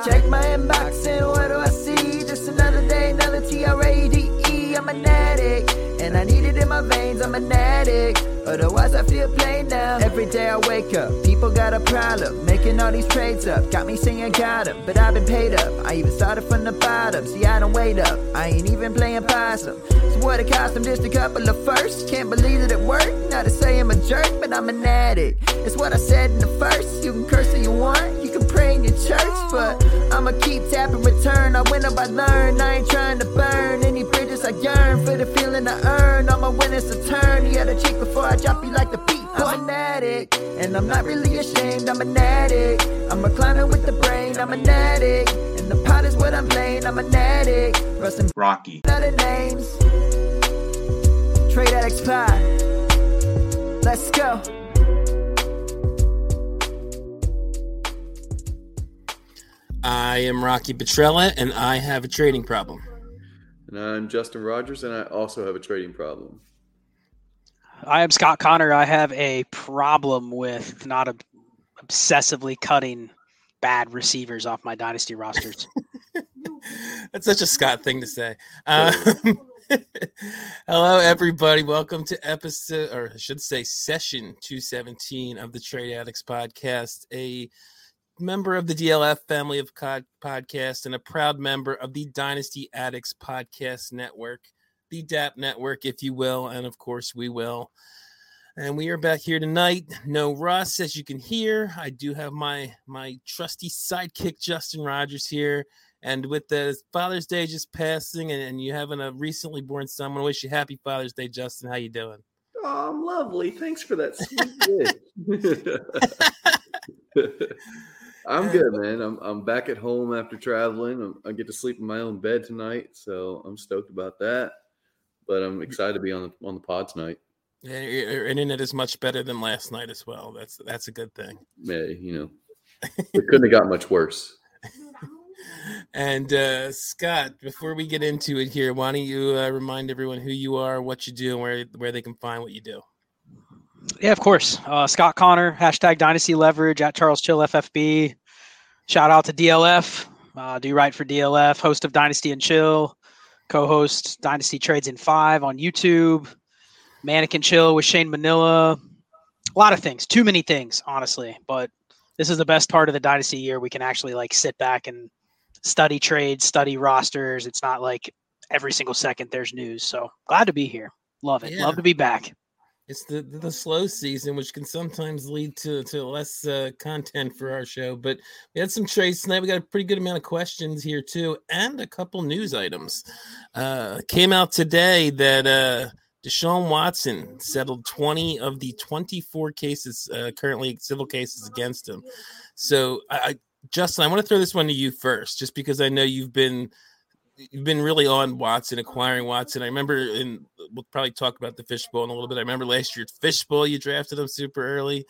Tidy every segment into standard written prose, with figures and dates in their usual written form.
Check my inbox and what do I see? Just another day, another TRADE. I'm an addict, and I need it in my veins. I'm an addict, otherwise I feel plain now. Every day I wake up, people got a problem, making all these trades up. Got me singing got 'em, but I've been paid up. I even started from the bottom, see I don't wait up. I ain't even playing possum. So what it cost them, just a couple of firsts. Can't believe that it worked, not to say I'm a jerk, but I'm an addict. It's what I said in the first. You can curse if you want, you can pray in your church, but I'ma keep tapping return. I win up, I learn, I ain't trying to burn any bridges. I yearn for the feeling I earn. All my winners a turn. You gotta check before I drop you like the beat. I'm an addict, and I'm not really ashamed. I'm an addict, I'm a climber with the brain. I'm an addict, and the pot is what I'm playing. I'm an addict, Rustin Rocky. Other names. Trade Addicts Pod. Let's go. I am Rocky Petrella, and I have a trading problem. And I'm Justin Rogers, and I also have a trading problem. I am Scott Connor. I have a problem with not obsessively cutting bad receivers off my dynasty rosters. That's such a Scott thing to say. Hello, everybody. Welcome to episode, or I should say session 217 of the Trade Addicts Podcast, a member of the DLF family of podcasts and a proud member of the Dynasty Addicts Podcast Network, the DAP Network, if you will, and of course we will. And we are back here tonight. No Russ, as you can hear. I do have my trusty sidekick, Justin Rogers, here. And with the Father's Day just passing and you having a recently born son, I want to wish you happy Father's Day, Justin. How you doing? Oh, I'm lovely. Thanks for that sweet gift. I'm good, man. I'm back at home after traveling. I get to sleep in my own bed tonight, so I'm stoked about that. But I'm excited to be on the pod tonight. Yeah, your internet is much better than last night as well. That's a good thing. Yeah, it couldn't have got much worse. And Scott, before we get into it here, why don't you remind everyone who you are, what you do, and where they can find what you do? Yeah, of course. Scott Connor, hashtag Dynasty Leverage, at Charles Chill FFB. Shout out to DLF. Do write for DLF, host of Dynasty and Chill, co-host Dynasty Trades in 5 on YouTube, Mannequin Chill with Shane Manila. A lot of things, too many things, honestly. But this is the best part of the Dynasty year. We can actually sit back and study trades, study rosters. It's not like every single second there's news. So glad to be here. Love it. Yeah. Love to be back. It's the slow season, which can sometimes lead to less content for our show. But we had some trades tonight. We got a pretty good amount of questions here, too, and a couple news items. Came out today that Deshaun Watson settled 20 of the 24 cases, currently civil cases against him. So, Justin, I want to throw this one to you first, just because I know you've been really on Watson, acquiring Watson. I remember, we'll probably talk about the fishbowl in a little bit. I remember last year at Fishbowl, you drafted him super early.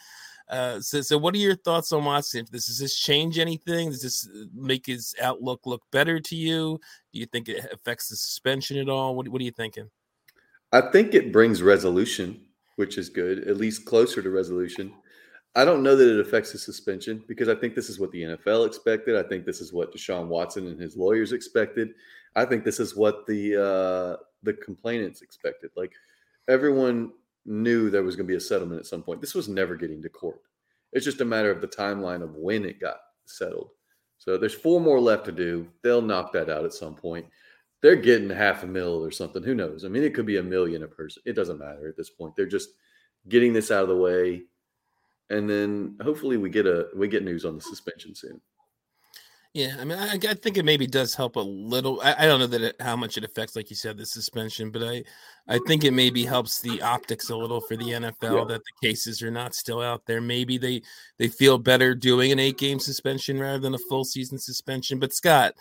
So what are your thoughts on Watson? Does this change anything? Does this make his outlook look better to you? Do you think it affects the suspension at all? What are you thinking? I think it brings resolution, which is good, at least closer to resolution. I don't know that it affects the suspension because I think this is what the NFL expected. I think this is what Deshaun Watson and his lawyers expected. I think this is what the complainants expected. Like, everyone knew there was going to be a settlement at some point. This was never getting to court. It's just a matter of the timeline of when it got settled. So there's 4 more left to do. They'll knock that out at some point. They're getting $500,000 or something. Who knows? I mean, it could be $1 million a person. It doesn't matter at this point. They're just getting this out of the way. And then hopefully we get news on the suspension soon. Yeah, I mean, I think it maybe does help a little. I don't know how much it affects, like you said, the suspension, but I think it maybe helps the optics a little for the NFL that the cases are not still out there. Maybe they feel better doing an 8-game suspension rather than a full season suspension. But Scott,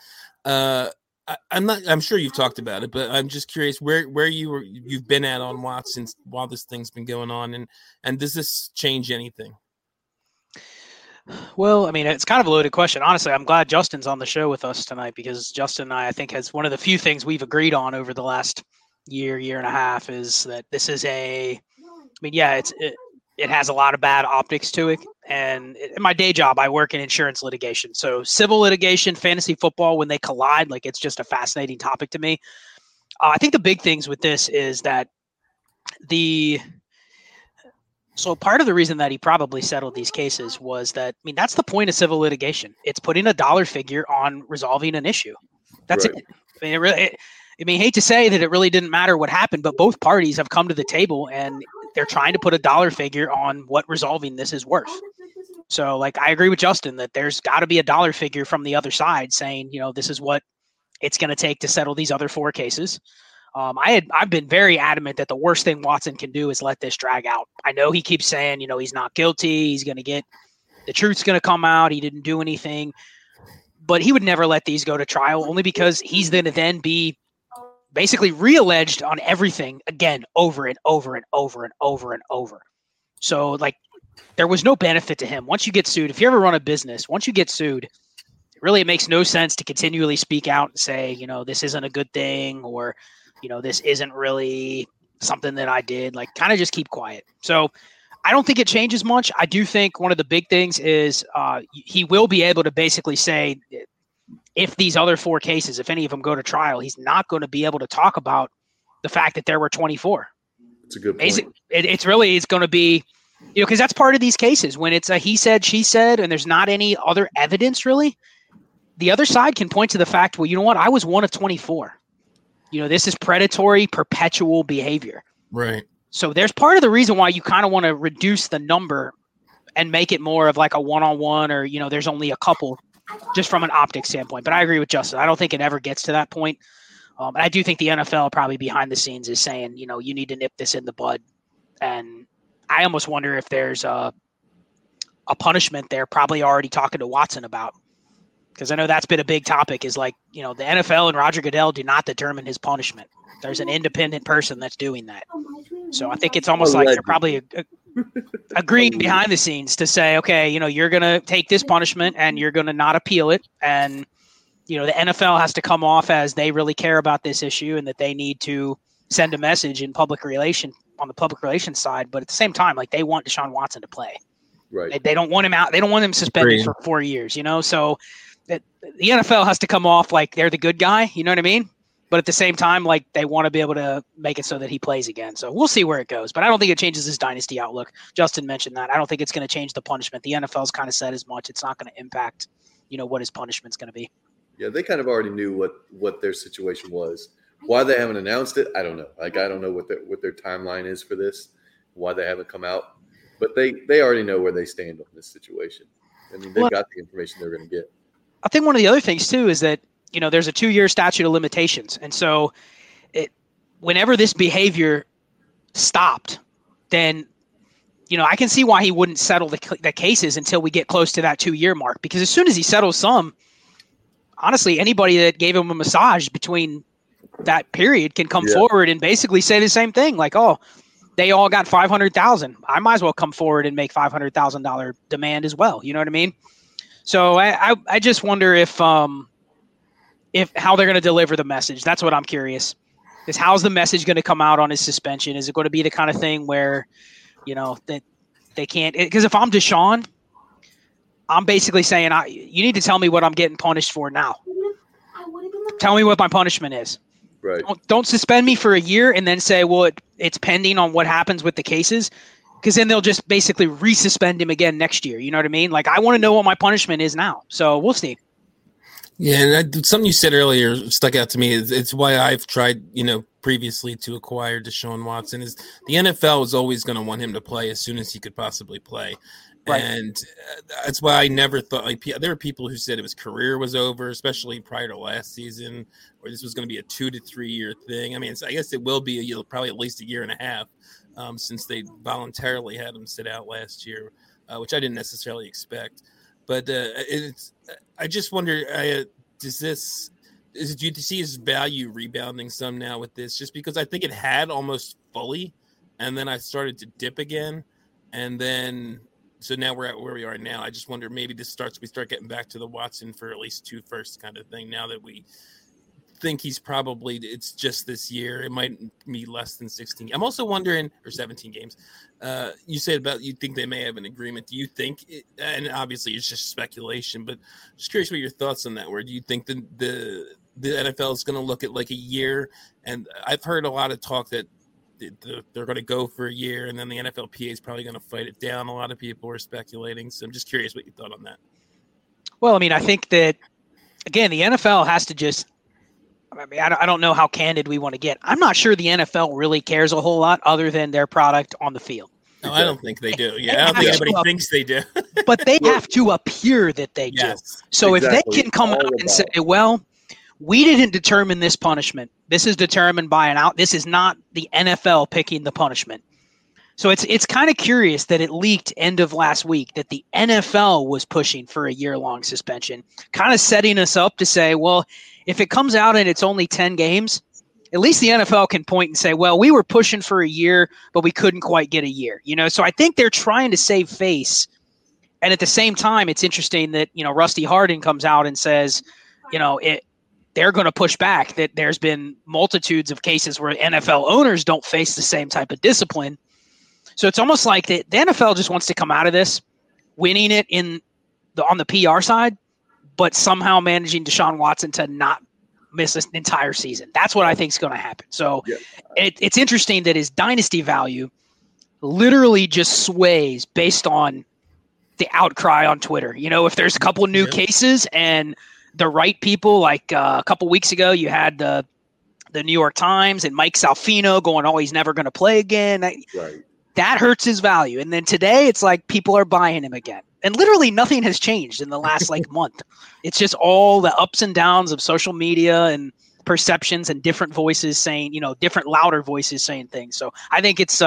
I'm sure you've talked about it, but I'm just curious where you've been at on Watson while this thing's been going on, and does this change anything? Well, I mean, it's kind of a loaded question. Honestly, I'm glad Justin's on the show with us tonight because Justin and I think has one of the few things we've agreed on over the last year and a half is that this is it has a lot of bad optics to it, And in my day job, I work in insurance litigation. So civil litigation, fantasy football, when they collide, like it's just a fascinating topic to me. I think the big things with this is that so part of the reason that he probably settled these cases was that, I mean, that's the point of civil litigation. It's putting a dollar figure on resolving an issue. That's Right. it. I mean, hate to say that it really didn't matter what happened, but both parties have come to the table and they're trying to put a dollar figure on what resolving this is worth. So, like, I agree with Justin that there's got to be a dollar figure from the other side saying, you know, this is what it's going to take to settle these other 4 cases. I've been very adamant that the worst thing Watson can do is let this drag out. I know he keeps saying, you know, he's not guilty. He's going to get the truth's going to come out. He didn't do anything, but he would never let these go to trial only because he's going to then be basically re-alleged on everything again, over and over and over and over and over. So, like, there was no benefit to him. Once you get sued, if you ever run a business, once you get sued, it makes no sense to continually speak out and say, you know, this isn't a good thing, or, you know, this isn't really something that I did. Like, kind of just keep quiet. So I don't think it changes much. I do think one of the big things is he will be able to basically say, if these other 4 cases, if any of them go to trial, he's not going to be able to talk about the fact that there were 24. It's a good point. It's going to be, you know, because that's part of these cases when it's a he said, she said, and there's not any other evidence really. The other side can point to the fact, well, you know what? I was one of 24. You know, this is predatory, perpetual behavior. Right. So there's part of the reason why you kind of want to reduce the number and make it more of like a one-on-one, or, you know, there's only a couple just from an optics standpoint. But I agree with Justin. I don't think it ever gets to that point. And I do think the NFL probably behind the scenes is saying, you know, you need to nip this in the bud. And I almost wonder if there's a punishment they're probably already talking to Watson about. Because I know that's been a big topic, is like, you know, the NFL and Roger Goodell do not determine his punishment. There's an independent person that's doing that. So I think it's almost like they're probably agreeing behind the scenes to say, okay, you know, you're going to take this punishment and you're going to not appeal it. And, you know, the NFL has to come off as they really care about this issue and that they need to send a message in public relation on the public relations side. But at the same time, like, they want Deshaun Watson to play. Right. They don't want him out. They don't want him suspended for 4 years, you know? So the NFL has to come off like they're the good guy, you know what I mean? But at the same time, like, they want to be able to make it so that he plays again. So we'll see where it goes. But I don't think it changes his dynasty outlook. Justin mentioned that. I don't think it's going to change the punishment. The NFL's kind of said as much. It's not going to impact, you know, what his punishment's going to be. Yeah, they kind of already knew what their situation was. Why they haven't announced it, I don't know. Like, I don't know what their timeline is for this, why they haven't come out. But they already know where they stand on this situation. I mean, they've got the information they're going to get. I think one of the other things, too, is that, you know, there's a 2-year statute of limitations. And so whenever this behavior stopped, then, you know, I can see why he wouldn't settle the cases until we get close to that 2-year mark. Because as soon as he settles some, honestly, anybody that gave him a massage between that period can come forward and basically say the same thing. Like, oh, they all got $500,000. I might as well come forward and make $500,000 demand as well. You know what I mean? So I just wonder if how they're going to deliver the message. That's what I'm curious. Is how's the message going to come out on his suspension? Is it going to be the kind of thing where, you know, that they can't? Because if I'm Deshaun, I'm basically saying, you need to tell me what I'm getting punished for now. Tell me what my punishment is. Right. Don't suspend me for a year and then say, well, it's pending on what happens with the cases. Because then they'll just basically resuspend him again next year. You know what I mean? Like, I want to know what my punishment is now. So we'll see. Yeah, and something you said earlier stuck out to me. It's why I've tried, you know, previously to acquire Deshaun Watson. Is the NFL is always going to want him to play as soon as he could possibly play. Right. And that's why I never thought, like, there were people who said his career was over, especially prior to last season, or this was going to be a 2 to 3 year thing. I mean, I guess it will be probably at least a year and a half since they voluntarily had him sit out last year, which I didn't necessarily expect. But I just wonder, do you see his value rebounding some now with this? Just because I think it had almost fully, and then I started to dip again, and then so now we're at where we are now. I just wonder, maybe we start getting back to the Watson for at least 2 firsts kind of thing now that we think it's just this year. It might be less than 16. I'm also wondering, or 17 games. You said you think they may have an agreement. Do you think, and obviously it's just speculation, but just curious what your thoughts on that were. Do you think the NFL is going to look at like a year? And I've heard a lot of talk that they're going to go for a year, and then the NFLPA is probably going to fight it down. A lot of people are speculating. So I'm just curious what you thought on that. Well, I mean, I think that, again, the NFL has to just, I don't know how candid we want to get. I'm not sure the NFL really cares a whole lot other than their product on the field. No, I don't think they do. Yeah, I don't think anybody thinks they do. But they have to appear that they do. So exactly. If they can come out and say, well, we didn't determine this punishment. This is determined by this is not the NFL picking the punishment. So it's kind of curious that it leaked end of last week that the NFL was pushing for a year-long suspension, kind of setting us up to say, well, if it comes out and it's only 10 games, at least the NFL can point and say, well, we were pushing for a year, but we couldn't quite get a year. So I think they're trying to save face. And at the same time, it's interesting that, Rusty Hardin comes out and says, they're going to push back, that there's been multitudes of cases where NFL owners don't face the same type of discipline. So it's almost like the NFL just wants to come out of this winning it on the PR side, but somehow managing Deshaun Watson to not miss an entire season. That's what I think is going to happen. So it's interesting that his dynasty value literally just sways based on the outcry on Twitter. If there's a couple of new cases and the right people, like a couple weeks ago, you had the New York Times and Mike Salfino going, oh, he's never going to play again. Right. That hurts his value. And then today it's like people are buying him again. And literally nothing has changed in the last month. It's just all the ups and downs of social media and perceptions and different voices saying, different louder voices saying things. So I think it's,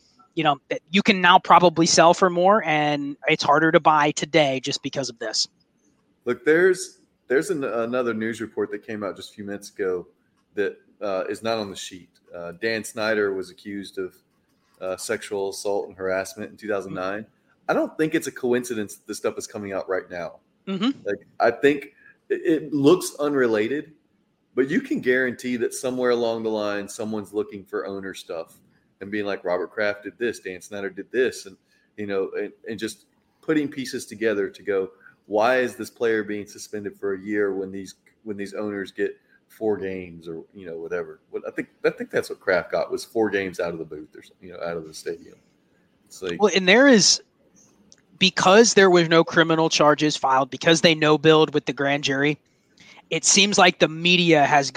you can now probably sell for more, and it's harder to buy today just because of this. Look, there's another news report that came out just a few minutes ago that is not on the sheet. Dan Snyder was accused of sexual assault and harassment in 2009. I don't think it's a coincidence that this stuff is coming out right now. Mm-hmm. I think it looks unrelated, but you can guarantee that somewhere along the line, someone's looking for owner stuff and being like, Robert Kraft did this, Dan Snyder did this, and and just putting pieces together to go, why is this player being suspended for a year when these owners get 4 games or whatever? I think that's what Kraft got, was 4 games out of the booth or out of the stadium. It's like, well, and there is, because there was no criminal charges filed, because they no-billed with the grand jury, it seems like the media has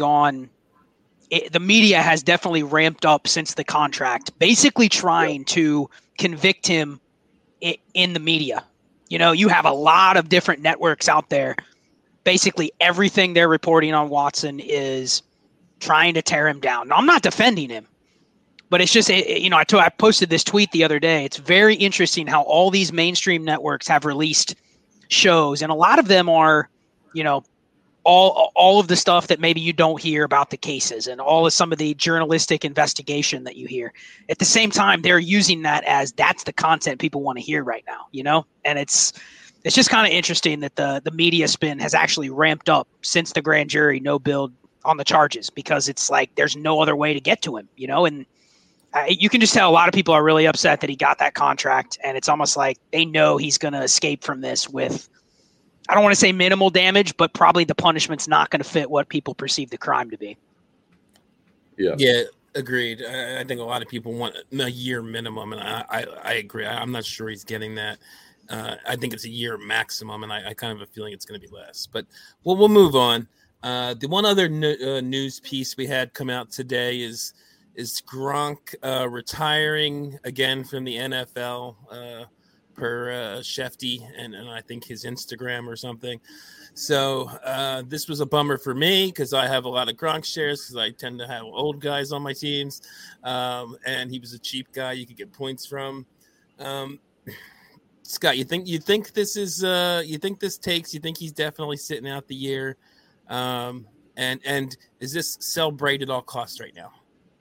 definitely ramped up since the contract, basically trying to convict him in the media. You have a lot of different networks out there. Basically everything they're reporting on Watson is trying to tear him down. Now, I'm not defending him, but it's just, I posted this tweet the other day. It's very interesting how all these mainstream networks have released shows, and a lot of them are, all of the stuff that maybe you don't hear about the cases and all of some of the journalistic investigation that you hear. At the same time, they're using that as that's the content people want to hear right now, and it's just kind of interesting that the media spin has actually ramped up since the grand jury no-billed on the charges, because it's like there's no other way to get to him, and you can just tell a lot of people are really upset that he got that contract, and it's almost like they know he's going to escape from this with, I don't want to say minimal damage, but probably the punishment's not going to fit what people perceive the crime to be. Yeah, agreed. I think a lot of people want a year minimum, and I agree. I'm not sure he's getting that. I think it's a year maximum, and I kind of have a feeling it's going to be less. But we'll move on. The one other news piece we had come out today is Gronk retiring again from the NFL. Per Shefty and I think his Instagram or something. So this was a bummer for me because I have a lot of Gronk shares because I tend to have old guys on my teams. And he was a cheap guy you could get points from. Scott, you think this is you think he's definitely sitting out the year? And is this sell Braid at all costs right now?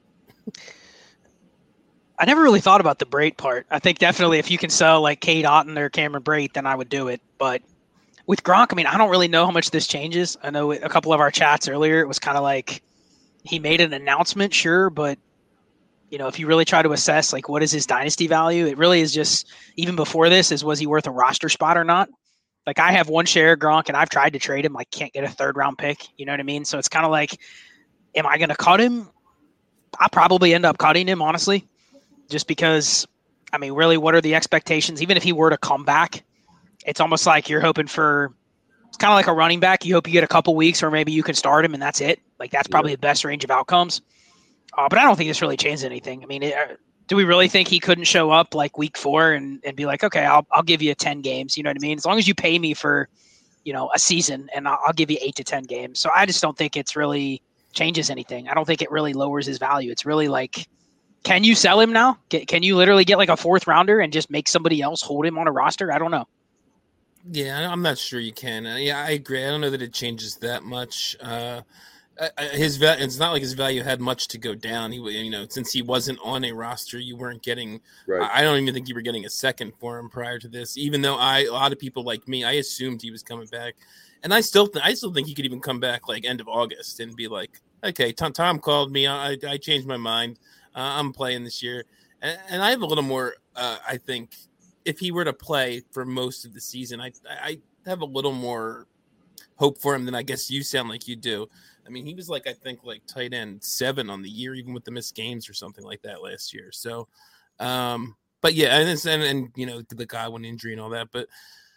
I never really thought about the Brate part. I think definitely if you can sell like Cade Otton or Cameron Brate, then I would do it. But with Gronk, I mean, I don't really know how much this changes. I know a couple of our chats earlier, it was kind of like he made an announcement, sure, but if you really try to assess like what is his dynasty value, it really is just, even before this, was he worth a roster spot or not? Like, I have one share of Gronk and I've tried to trade him. I can't get a 3rd round pick. You know what I mean? So it's kind of like, am I going to cut him? I'll probably end up cutting him, honestly, just because, I mean, really, what are the expectations? Even if he were to come back, it's almost like you're hoping for, it's kind of like a running back. You hope you get a couple weeks or maybe you can start him and that's it. Like, that's probably the best range of outcomes. But I don't think this really changes anything. I mean, do we really think he couldn't show up like week 4 and be like, okay, I'll give you 10 games. You know what I mean? As long as you pay me for, a season, and I'll give you 8 to 10 games. So I just don't think it's really changes anything. I don't think it really lowers his value. It's really like, can you sell him now? Can you literally get like a 4th rounder and just make somebody else hold him on a roster? I don't know. Yeah, I'm not sure you can. Yeah, I agree. I don't know that it changes that much. His value, it's not like his value had much to go down. He, since he wasn't on a roster, you weren't getting. Right. I don't even think you were getting a second for him prior to this. Even though a lot of people like me, I assumed he was coming back, and I still think he could even come back like end of August and be like, okay, Tom called me, I changed my mind, I'm playing this year, and I have a little more. I think if he were to play for most of the season, I have a little more hope for him than I guess you sound like you do. I mean, he was like, I think like tight end 7 on the year, even with the missed games or something like that last year. So, but yeah, and the Godwin injury and all that. But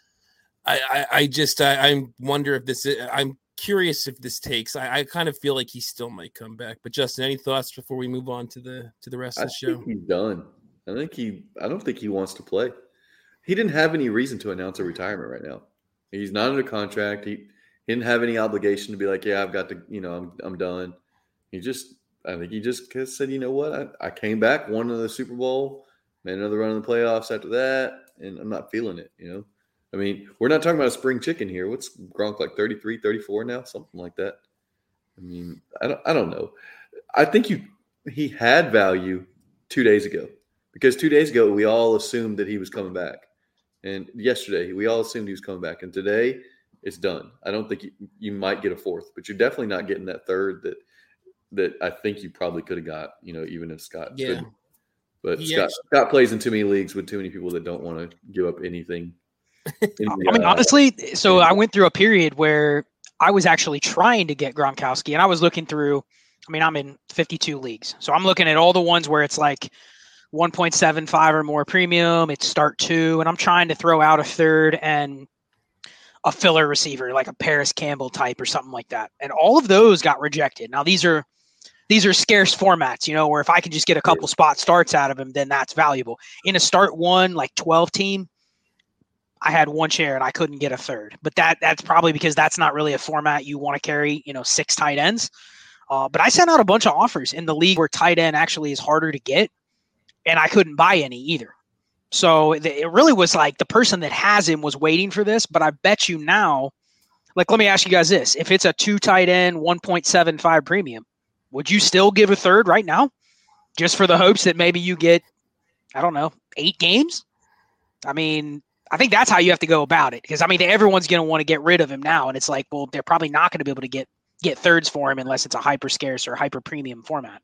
I wonder if this. I'm curious if this takes. I kind of feel like he still might come back. But Justin, any thoughts before we move on to the rest of the show? I think he's done. I don't think he wants to play. He didn't have any reason to announce a retirement right now. He's not under contract. He didn't have any obligation to be like, yeah, I've got to, I'm done. I think he just said, you know what? I came back, won the Super Bowl, made another run in the playoffs after that, and I'm not feeling it, I mean, we're not talking about a spring chicken here. What's Gronk, like 33, 34 now? Something like that. I mean, I don't know. I think he had value 2 days ago, because 2 days ago we all assumed that he was coming back. And yesterday we all assumed he was coming back. And today it's done. I don't think you might get a 4th, but you're definitely not getting that 3rd that I think you probably could have got, even if Scott couldn't. But Scott plays in too many leagues with too many people that don't want to give up anything. I mean, honestly, so I went through a period where I was actually trying to get Gronkowski, and I was looking through, I mean, I'm in 52 leagues. So I'm looking at all the ones where it's like 1.75 or more premium, it's start 2, and I'm trying to throw out a 3rd and a filler receiver, like a Paris Campbell type or something like that. And all of those got rejected. Now these are scarce formats, where if I can just get a couple spot starts out of him, then that's valuable. In a start 1, like 12 team, I had 1 share and I couldn't get a 3rd, but that's probably because that's not really a format you want to carry, 6 tight ends. But I sent out a bunch of offers in the league where tight end actually is harder to get, and I couldn't buy any either. So it really was like the person that has him was waiting for this, but I bet you now, like, let me ask you guys this. If it's a 2 tight end, 1.75 premium, would you still give a 3rd right now just for the hopes that maybe you get, I don't know, 8 games? I mean, I think that's how you have to go about it, because, I mean, everyone's going to want to get rid of him now. And it's like, well, they're probably not going to be able to get 3rds for him unless it's a hyper scarce or hyper premium format.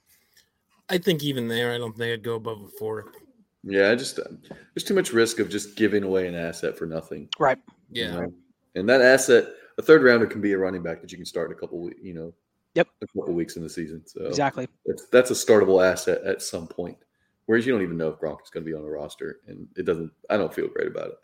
I think even there, I don't think I'd go above a 4th. Yeah, there's too much risk of just giving away an asset for nothing. Right. Yeah. And that asset, a 3rd rounder can be a running back that you can start in a couple weeks, a couple weeks in the season. So exactly. That's a startable asset at some point. Whereas you don't even know if Gronk is going to be on a roster, and I don't feel great about it.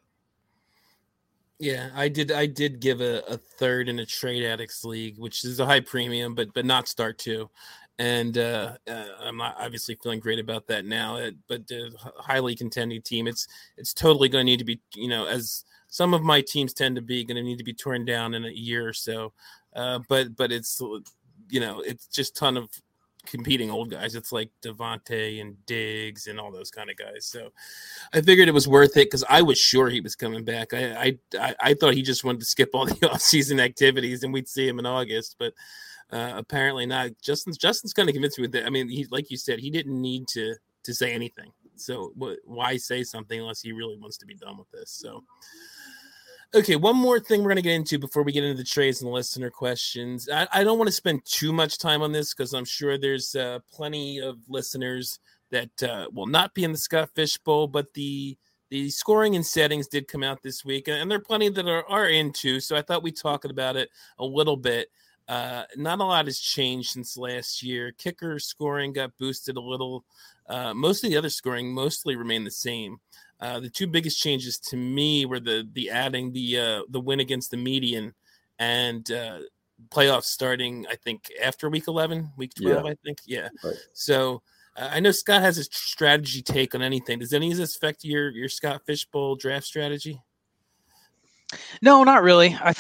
Yeah, I did give a 3rd in a Trade Addicts league, which is a high premium, but not start 2. And I'm not obviously feeling great about that now. But the highly contending team, it's totally going to need to be, as some of my teams tend to be, going to need to be torn down in a year or so. But it's, it's just a ton of competing old guys. It's like Devontae and Diggs and all those kind of guys. So I figured it was worth it because I was sure he was coming back. I thought he just wanted to skip all the offseason activities and we'd see him in August, but apparently not. Justin's kind of convinced me with that. I mean, he, like you said, he didn't need to say anything. So why say something unless he really wants to be done with this? So Okay, one more thing we're going to get into before we get into the trades and the listener questions. I don't want to spend too much time on this because I'm sure there's plenty of listeners that will not be in the Scott Fish Bowl, but the scoring and settings did come out this week, and there are plenty that are into, so I thought we'd talk about it a little bit. Not a lot has changed since last year. Kicker scoring got boosted a little. Most of the other scoring mostly remained the same. The two biggest changes to me were the adding the win against the median and playoffs starting, I think, after week 11, week 12, I think. Yeah. Right. So I know Scott has a strategy take on anything. Does any of this affect your Scott Fish Bowl draft strategy? No, not really. I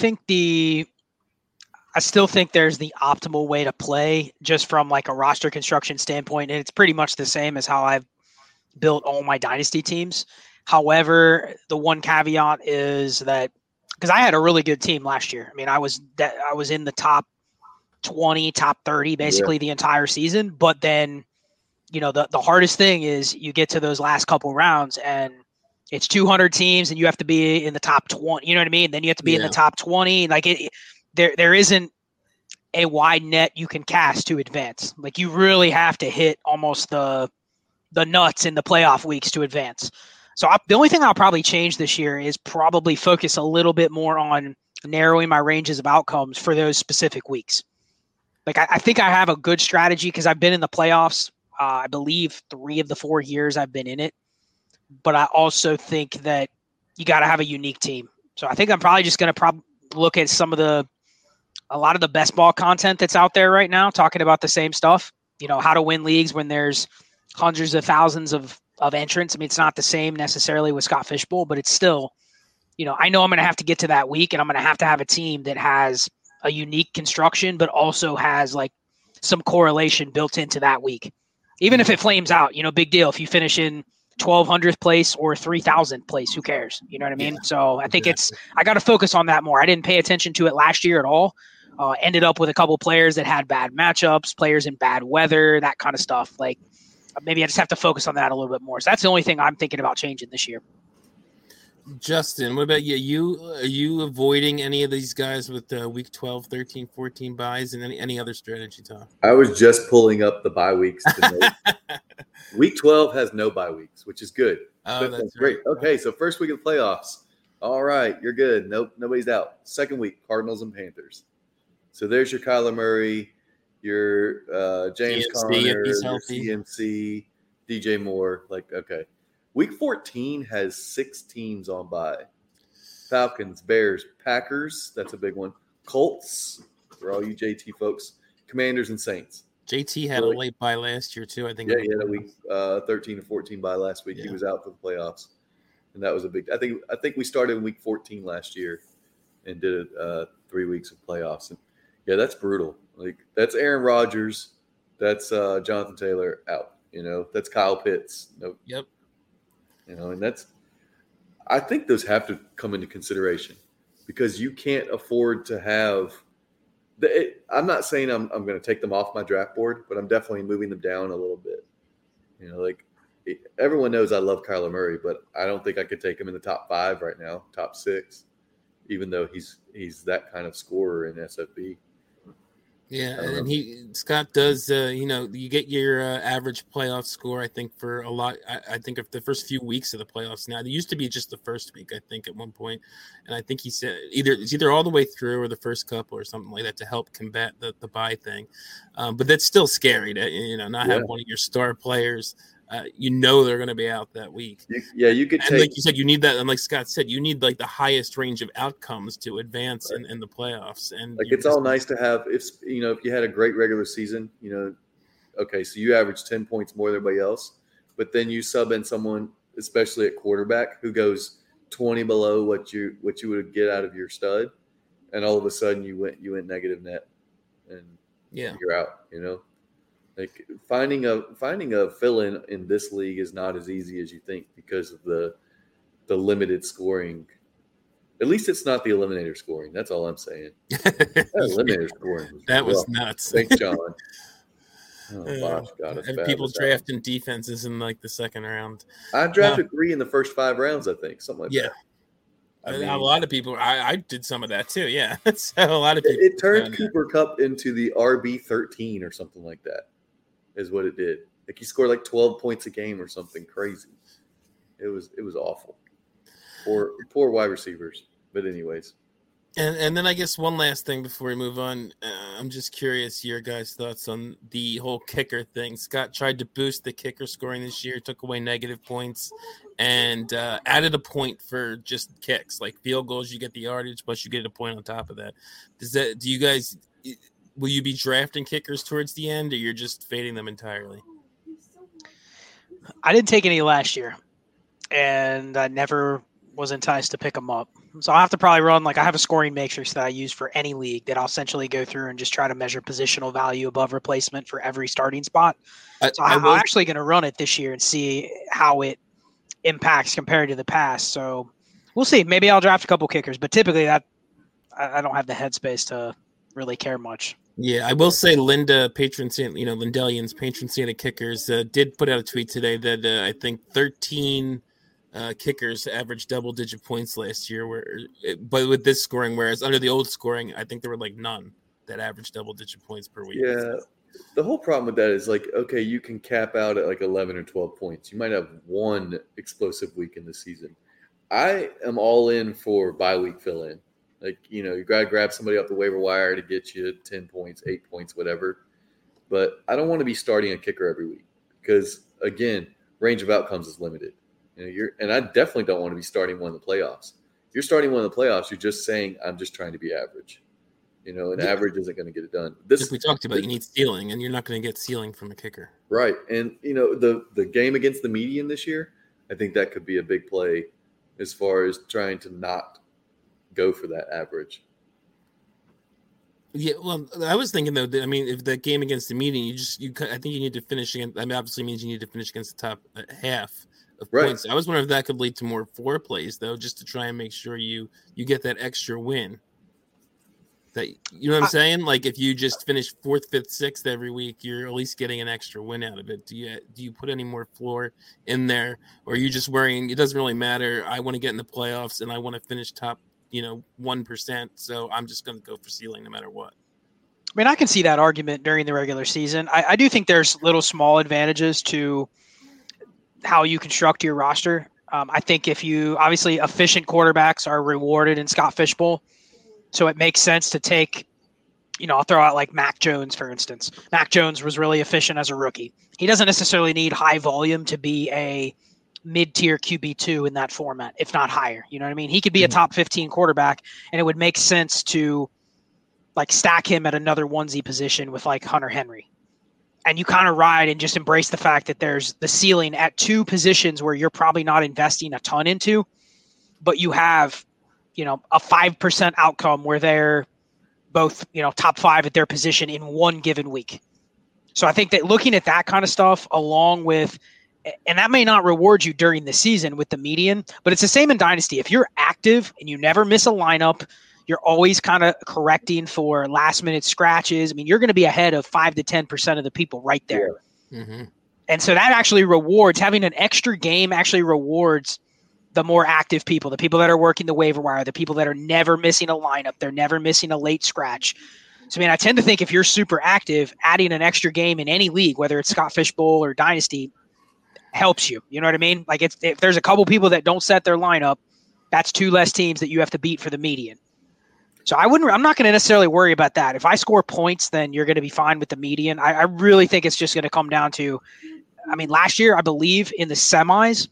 still think there's the optimal way to play just from like a roster construction standpoint. And it's pretty much the same as how I've built all my dynasty teams. However, the one caveat is that because I had a really good team last year. I mean, I was in the top 20, top 30, basically the entire season. But then, the hardest thing is you get to those last couple rounds and it's 200 teams and you have to be in the top 20. You know what I mean? Then you have to be in the top 20. Like there isn't a wide net you can cast to advance. Like you really have to hit almost the nuts in the playoff weeks to advance. So the only thing I'll probably change this year is probably focus a little bit more on narrowing my ranges of outcomes for those specific weeks. Like I think I have a good strategy because I've been in the playoffs. I believe 3 of the 4 years I've been in it. But I also think that you got to have a unique team. So I think I'm probably just going to look at a lot of the best ball content that's out there right now, talking about the same stuff, how to win leagues when there's hundreds of thousands of entrants. I mean, it's not the same necessarily with Scott Fish Bowl, but it's still, I know I'm going to have to get to that week and I'm going to have a team that has a unique construction, but also has like some correlation built into that week. Even if it flames out, big deal. If you finish in 1,200th place or 3,000th place, who cares? You know what I mean? Yeah, so I think I got to focus on that more. I didn't pay attention to it last year at all. Ended up with a couple players that had bad matchups, players in bad weather, that kind of stuff. Like maybe I just have to focus on that a little bit more. So that's the only thing I'm thinking about changing this year. Justin, what about you? Are you avoiding any of these guys with week 12, 13, 14 buys and any other strategy, Tom? I was just pulling up the bye weeks. Week 12 has no bye weeks, which is good. Oh, that's great. Right. Okay, so first week of the playoffs. All right, you're good. Nope, nobody's out. Second week, Cardinals and Panthers. So there's your Kyler Murray, your James Conner, your CMC, DJ Moore. Like, okay. Week 14 has 6 teams on bye. Falcons, Bears, Packers. That's a big one. Colts, for all you JT folks. Commanders and Saints. JT had a late bye last year, too, I think. Yeah, he had a week 13 or 14 bye last week. Yeah. He was out for the playoffs. And that was a big – I think we started in week 14 last year and did 3 weeks of playoffs. And, yeah, that's brutal. Like, that's Aaron Rodgers. That's Jonathan Taylor out. That's Kyle Pitts. Nope. Yep. And I think those have to come into consideration because you can't afford to have I'm not saying I'm going to take them off my draft board, but I'm definitely moving them down a little bit. Everyone knows I love Kyler Murray, but I don't think I could take him in the top 5 right now, top 6, even though he's that kind of scorer in SFB. Yeah, and Scott does. You get your average playoff score. I think for a lot. I think of the first few weeks of the playoffs. Now, it used to be just the first week. I think at one point, and I think he said it's either all the way through or the first couple or something like that to help combat the bye thing. But that's still scary to not have one of your star players. They're going to be out that week. You could take, like you said, you need that. And like Scott said, you need like the highest range of outcomes to advance in the playoffs. And it's all nice to have if you had a great regular season, okay, so you average 10 points more than everybody else, but then you sub in someone, especially at quarterback, who goes 20 below what you would get out of your stud, and all of a sudden you went negative net, and you're out. Like finding a fill-in in this league is not as easy as you think because of the limited scoring. At least it's not the eliminator scoring. That's all I'm saying. That eliminator scoring was nuts. Thanks, John. Oh, gosh, God, and people drafting defenses in like the second round. I drafted 3 in the first 5 rounds, I think, something like that. A lot of people. I did some of that too. Yeah, so a lot of people. It turned Cooper Kupp into the RB13 or something like that. Is what it did. Like he scored like 12 points a game or something crazy. It was awful. Poor wide receivers. But anyways. And then I guess one last thing before we move on. I'm just curious your guys' thoughts on the whole kicker thing. Scott tried to boost the kicker scoring this year, took away negative points, and added a point for just kicks. Like field goals, you get the yardage, plus you get a point on top of that. Do you guys – will you be drafting kickers towards the end, or you're just fading them entirely? I didn't take any last year, and I never was enticed to pick them up. So I'll have to probably run, I have a scoring matrix that I use for any league that I'll essentially go through and just try to measure positional value above replacement for every starting spot. I'm actually going to run it this year and see how it impacts compared to the past. So we'll see. Maybe I'll draft a couple kickers, but typically I don't have the headspace to really care much. Yeah, I will say Lindellian's patron saint of kickers did put out a tweet today that I think 13 kickers averaged double-digit points last year, but with this scoring, whereas under the old scoring, I think there were none that averaged double-digit points per week. Yeah, the whole problem with that is okay, you can cap out at 11 or 12 points. You might have one explosive week in the season. I am all in for bye week fill-in. You got to grab somebody off the waiver wire to get you 10 points, 8 points, whatever. But I don't want to be starting a kicker every week because, again, range of outcomes is limited. And I definitely don't want to be starting one in the playoffs. If you're starting one in the playoffs, you're just saying, I'm just trying to be average. Average isn't going to get it done. Like we talked about, you need ceiling, and you're not going to get ceiling from a kicker. Right. And, the game against the median this year, I think that could be a big play as far as trying to not go for that average. Yeah, well, I was thinking though that if the game against the median, I think you need to finish against. Obviously means you need to finish against the top half of points. I was wondering if that could lead to more floor plays though, just to try and make sure you get that extra win. That what I'm saying? If you just finish 4th, 5th, 6th every week, you're at least getting an extra win out of it. Do you put any more floor in there, or are you just worrying it doesn't really matter? I want to get in the playoffs and I want to finish top 1%. So I'm just going to go for ceiling no matter what. I can see that argument during the regular season. I do think there's little small advantages to how you construct your roster. I think obviously efficient quarterbacks are rewarded in Scott Fishbowl. So it makes sense to take, I'll throw out Mac Jones, for instance. Mac Jones was really efficient as a rookie. He doesn't necessarily need high volume to be a mid-tier QB2 in that format, if not higher. You know what I mean? He could be a top 15 quarterback, and it would make sense to stack him at another onesie position with Hunter Henry. And you kind of ride and just embrace the fact that there's the ceiling at two positions where you're probably not investing a ton into, but you have, a 5% outcome where they're both, top 5 at their position in one given week. So I think that looking at that kind of stuff along with, and that may not reward you during the season with the median, but it's the same in Dynasty. If you're active and you never miss a lineup, you're always kind of correcting for last minute scratches. You're going to be ahead of 5 to 10% of the people right there. Yeah. Mm-hmm. And so that actually rewards, having an extra game actually rewards the more active people, the people that are working the waiver wire, the people that are never missing a lineup. They're never missing a late scratch. So, I tend to think if you're super active, adding an extra game in any league, whether it's Scott Fishbowl or Dynasty, helps you. You know what I mean? If there's a couple people that don't set their lineup, that's 2 less teams that you have to beat for the median. So I'm not going to necessarily worry about that. If I score points, then you're going to be fine with the median. I really think it's just going to come down to, last year, I believe in the semis,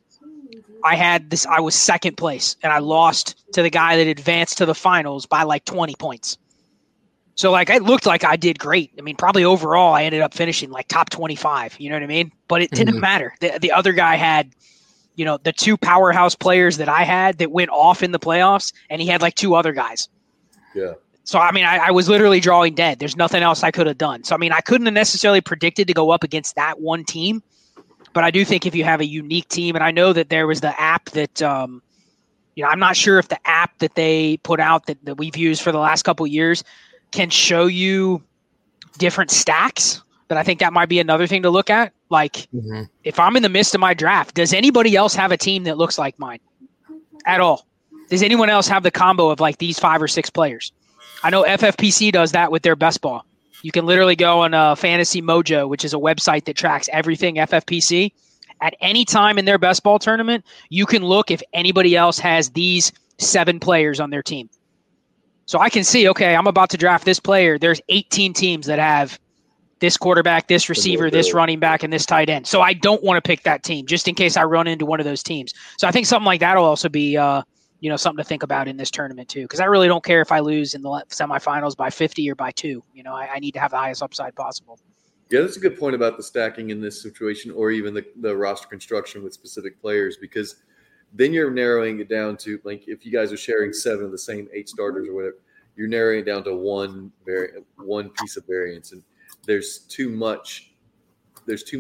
I was second place and I lost to the guy that advanced to the finals by 20 points. So it looked like I did great. Probably overall I ended up finishing top 25, you know what I mean? But it didn't matter. The other guy had, the 2 powerhouse players that I had that went off in the playoffs, and he had 2 other guys. Yeah. So, I was literally drawing dead. There's nothing else I could have done. So, I couldn't have necessarily predicted to go up against that one team. But I do think if you have a unique team, and I know that there was the app that, I'm not sure if the app that they put out that we've used for the last couple of years can show you different stacks. But I think that might be another thing to look at. If I'm in the midst of my draft, does anybody else have a team that looks like mine at all? Does anyone else have the combo of like these 5 or 6 players? I know FFPC does that with their best ball. You can literally go on Fantasy Mojo, which is a website that tracks everything FFPC. At any time in their best ball tournament, you can look if anybody else has these 7 players on their team. So I can see, okay, I'm about to draft this player. There's 18 teams that have this quarterback, this receiver, this running back, and this tight end. So I don't want to pick that team just in case I run into one of those teams. So I think something like that will also be something to think about in this tournament too, because I really don't care if I lose in the semifinals by 50 or by 2. I need to have the highest upside possible. Yeah, that's a good point about the stacking in this situation, or even the roster construction with specific players, because then you're narrowing it down to, like, if you guys are sharing 7 of the same 8 starters or whatever, you're narrowing it down to one piece of variance, and there's too much just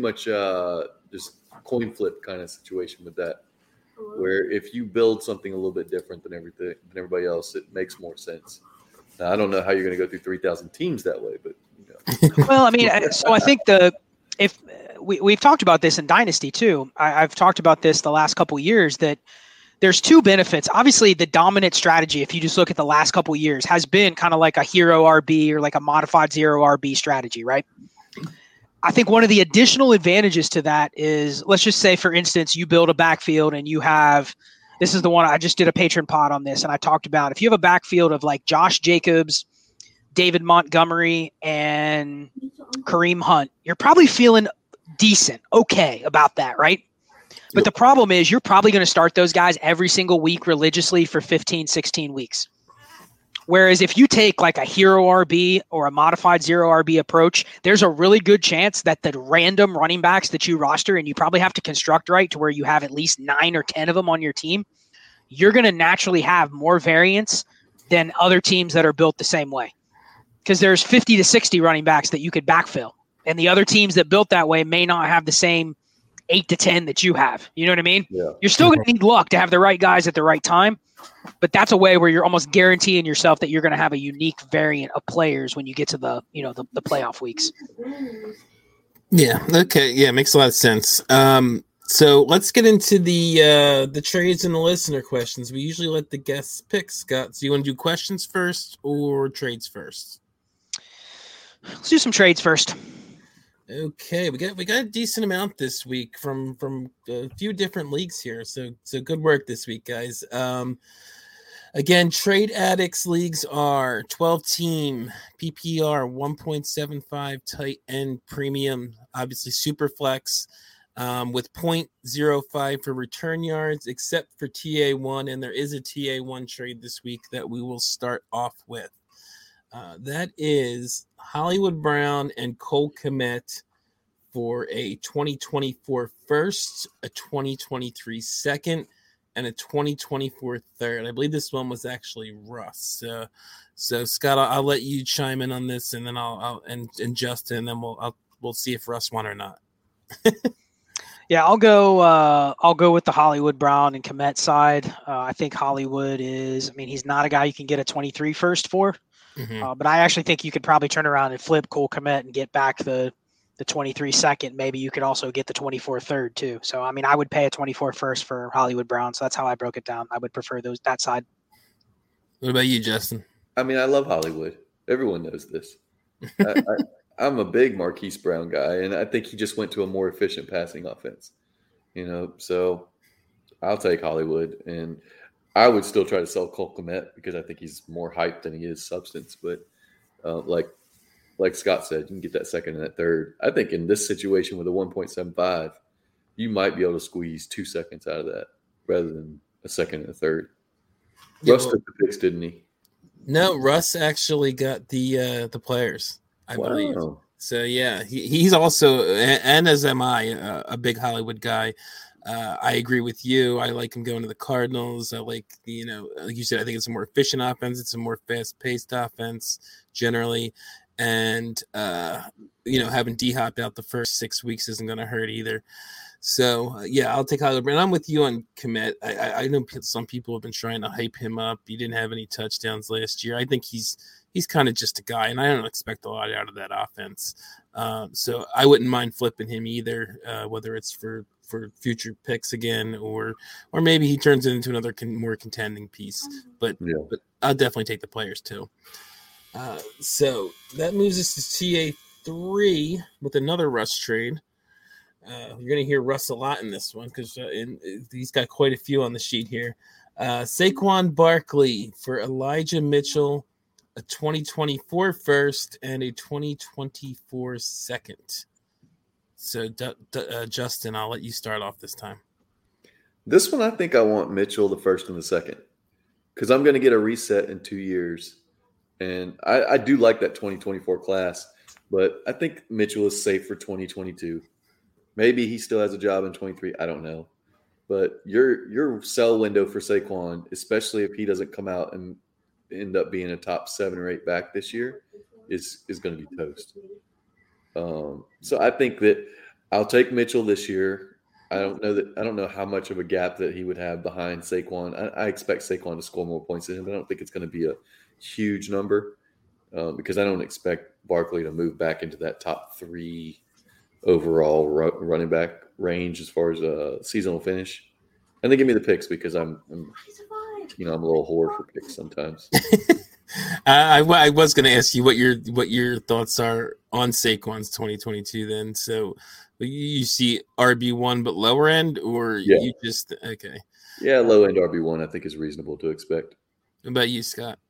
coin flip kind of situation with that. Where if you build something a little bit different than everybody else, it makes more sense. Now, I don't know how you're going to go through 3,000 teams that way, but Well, I mean, so I think we've talked about this in Dynasty too. I've talked about this the last couple of years, that there's 2 benefits. Obviously, the dominant strategy, if you just look at the last couple of years, has been kind of like a hero RB or like a modified 0 RB strategy, right? I think one of the additional advantages to that is, let's just say, for instance, you build a backfield and you have, this is the one I just did a patron pod on this, and I talked about, if you have a backfield of like Josh Jacobs, David Montgomery, and Kareem Hunt, you're probably feeling decent, okay about that, right? But the problem is you're probably going to start those guys every single week religiously for 15, 16 weeks. Whereas if you take like a hero RB or a modified 0 RB approach, there's a really good chance that the random running backs that you roster, and you probably have to construct right to where you have at least 9 or 10 of them on your team, you're going to naturally have more variance than other teams that are built the same way. Because there's 50 to 60 running backs that you could backfill. And the other teams that built that way may not have the same 8 to 10 that you have. You know what I mean? Yeah. You're still going to need luck to have the right guys at the right time. But that's a way where you're almost guaranteeing yourself that you're going to have a unique variant of players when you get to the playoff weeks. Yeah. Okay. Yeah. Makes a lot of sense. So let's get into the trades and the listener questions. We usually let the guests pick. Scott, so you want to do questions first or trades first? Let's do some trades first. Okay, we got a decent amount this week from a few different leagues here. So good work this week, guys. Again, Trade Addicts leagues are 12-team PPR 1.75 tight end premium, obviously super flex, with 0.05 for return yards, except for TA1, and there is a TA1 trade this week that we will start off with. That is Hollywood Brown and Cole Kmet for a 2024 first, a 2023 second, and a 2024 third. I believe this one was actually Russ. So Scott, I'll let you chime in on this, and then I'll Justin, and then we'll see if Russ won or not. Yeah, I'll go with the Hollywood Brown and Kmet side. I think Hollywood he's not a guy you can get a 23 first for. Mm-hmm. But I actually think you could probably turn around and flip Cole Kmet and get back the 23 second. Maybe you could also get the 24 third too. So, I mean, I would pay a 24 first for Hollywood Brown. So that's how I broke it down. I would prefer that side. What about you, Justin? I mean, I love Hollywood. Everyone knows this. I'm a big Marquise Brown guy, and I think he just went to a more efficient passing offense. So I'll take Hollywood, and I would still try to sell Cole Kmet because I think he's more hype than he is substance. But like Scott said, you can get that second and that third. I think in this situation with a 1.75, you might be able to squeeze 2 seconds out of that rather than a second and a third. Yeah, Russ took the picks, didn't he? No, Russ actually got the players, I believe. So yeah, he's also, and as am I, a big Hollywood guy. I agree with you. I like him going to the Cardinals. I like, like you said, I think it's a more efficient offense. It's a more fast-paced offense generally. And, having D-Hop out the first 6 weeks isn't going to hurt either. So, yeah, I'll take Hollywood. And I'm with you on Kmet. I know some people have been trying to hype him up. He didn't have any touchdowns last year. I think he's kind of just a guy, and I don't expect a lot out of that offense. So I wouldn't mind flipping him either, whether it's for future picks again, or maybe he turns it into another more contending piece. But I'll definitely take the players too. So that moves us to TA3 with another Russ trade. You're going to hear Russ a lot in this one because he's got quite a few on the sheet here. Saquon Barkley for Elijah Mitchell, a 2024 first and a 2024 second. So, Justin, I'll let you start off this time. This one, I think I want Mitchell the first and the second because I'm going to get a reset in 2 years. And I do like that 2024 class, but I think Mitchell is safe for 2022. Maybe he still has a job in 23. I don't know. But your sell window for Saquon, especially if he doesn't come out and end up being a top 7 or 8 back this year, is going to be toast. So I think that I'll take Mitchell this year. I don't know how much of a gap that he would have behind Saquon. I expect Saquon to score more points than him, but I don't think it's going to be a huge number because I don't expect Barkley to move back into that top 3 overall running back range as far as a seasonal finish. And they give me the picks because I'm a little whore for picks sometimes. I was going to ask you what your thoughts are on Saquon's 2022 then. So you see RB1 but lower end, or you just okay? Yeah, low end RB1 I think is reasonable to expect. What about you, Scott?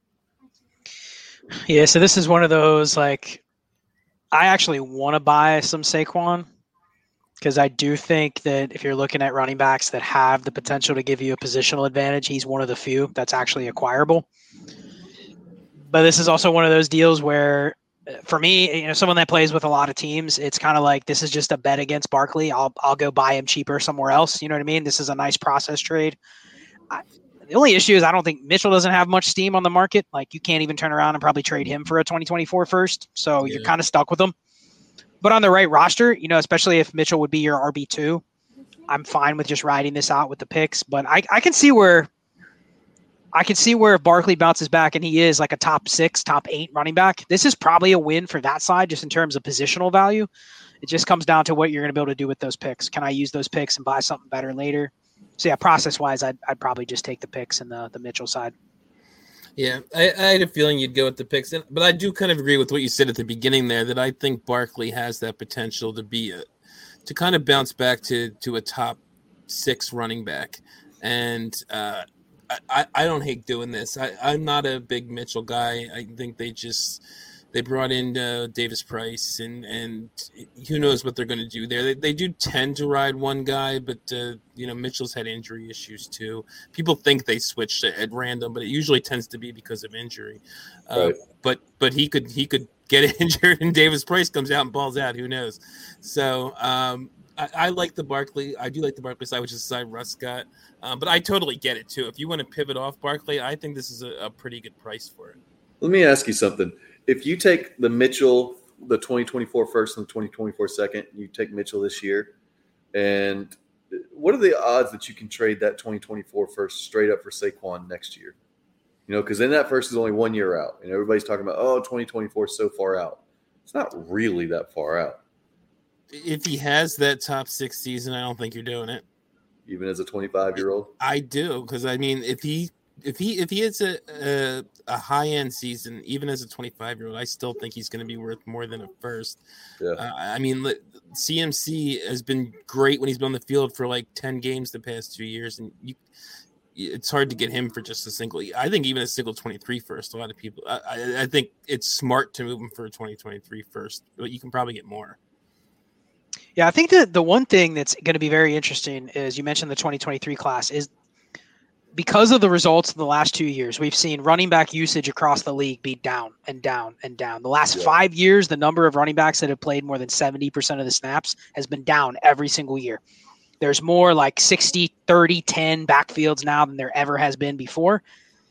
Yeah, so this is one of those, like, I actually want to buy some Saquon because I do think that if you're looking at running backs that have the potential to give you a positional advantage, he's one of the few that's actually acquirable. But this is also one of those deals where, for me, someone that plays with a lot of teams, it's kind of like this is just a bet against Barkley. I'll go buy him cheaper somewhere else. You know what I mean? This is a nice process trade. The only issue is I don't think Mitchell doesn't have much steam on the market. Like, you can't even turn around and probably trade him for a 2024 first. So you're kind of stuck with him. But on the right roster, especially if Mitchell would be your RB2, I'm fine with just riding this out with the picks. But I can see where if Barkley bounces back and he is like a top 6, top 8 running back, this is probably a win for that side just in terms of positional value. It just comes down to what you're going to be able to do with those picks. Can I use those picks and buy something better later? So, yeah, process-wise, I'd probably just take the picks in the Mitchell side. Yeah, I had a feeling you'd go with the picks. But I do kind of agree with what you said at the beginning there, that I think Barkley has that potential to kind of bounce back to a top 6 running back. And I don't hate doing this. I'm not a big Mitchell guy. I think they brought in Davis Price, and who knows what they're going to do there. They do tend to ride one guy, but Mitchell's had injury issues too. People think they switched at random, but it usually tends to be because of injury. Right. But he could get injured, and Davis Price comes out and balls out. Who knows? So I like the Barkley. I do like the Barkley side, which is the side Russ got. But I totally get it too. If you want to pivot off Barkley, I think this is a pretty good price for it. Let me ask you something. If you take the Mitchell, the 2024 first and the 2024 second, you take Mitchell this year, and what are the odds that you can trade that 2024 first straight up for Saquon next year? Because then that first is only 1 year out, and everybody's talking about, 2024 is so far out. It's not really that far out. If he has that top 6 season, I don't think you're doing it. Even as a 25-year-old? I do, because I mean, if he hits a high end season, even as a 25-year-old, I still think he's going to be worth more than a first. Yeah. I mean, CMC has been great when he's been on the field for like 10 games the past 2 years, and it's hard to get him for just a single. I think even a single 23 first. A lot of people. I think it's smart to move him for a 2023 first, but you can probably get more. Yeah, I think the one thing that's going to be very interesting is you mentioned the 2023 class is because of the results in the last 2 years, we've seen running back usage across the league be down and down and down. The last 5 years, the number of running backs that have played more than 70% of the snaps has been down every single year. There's more like 60, 30, 10 backfields now than there ever has been before.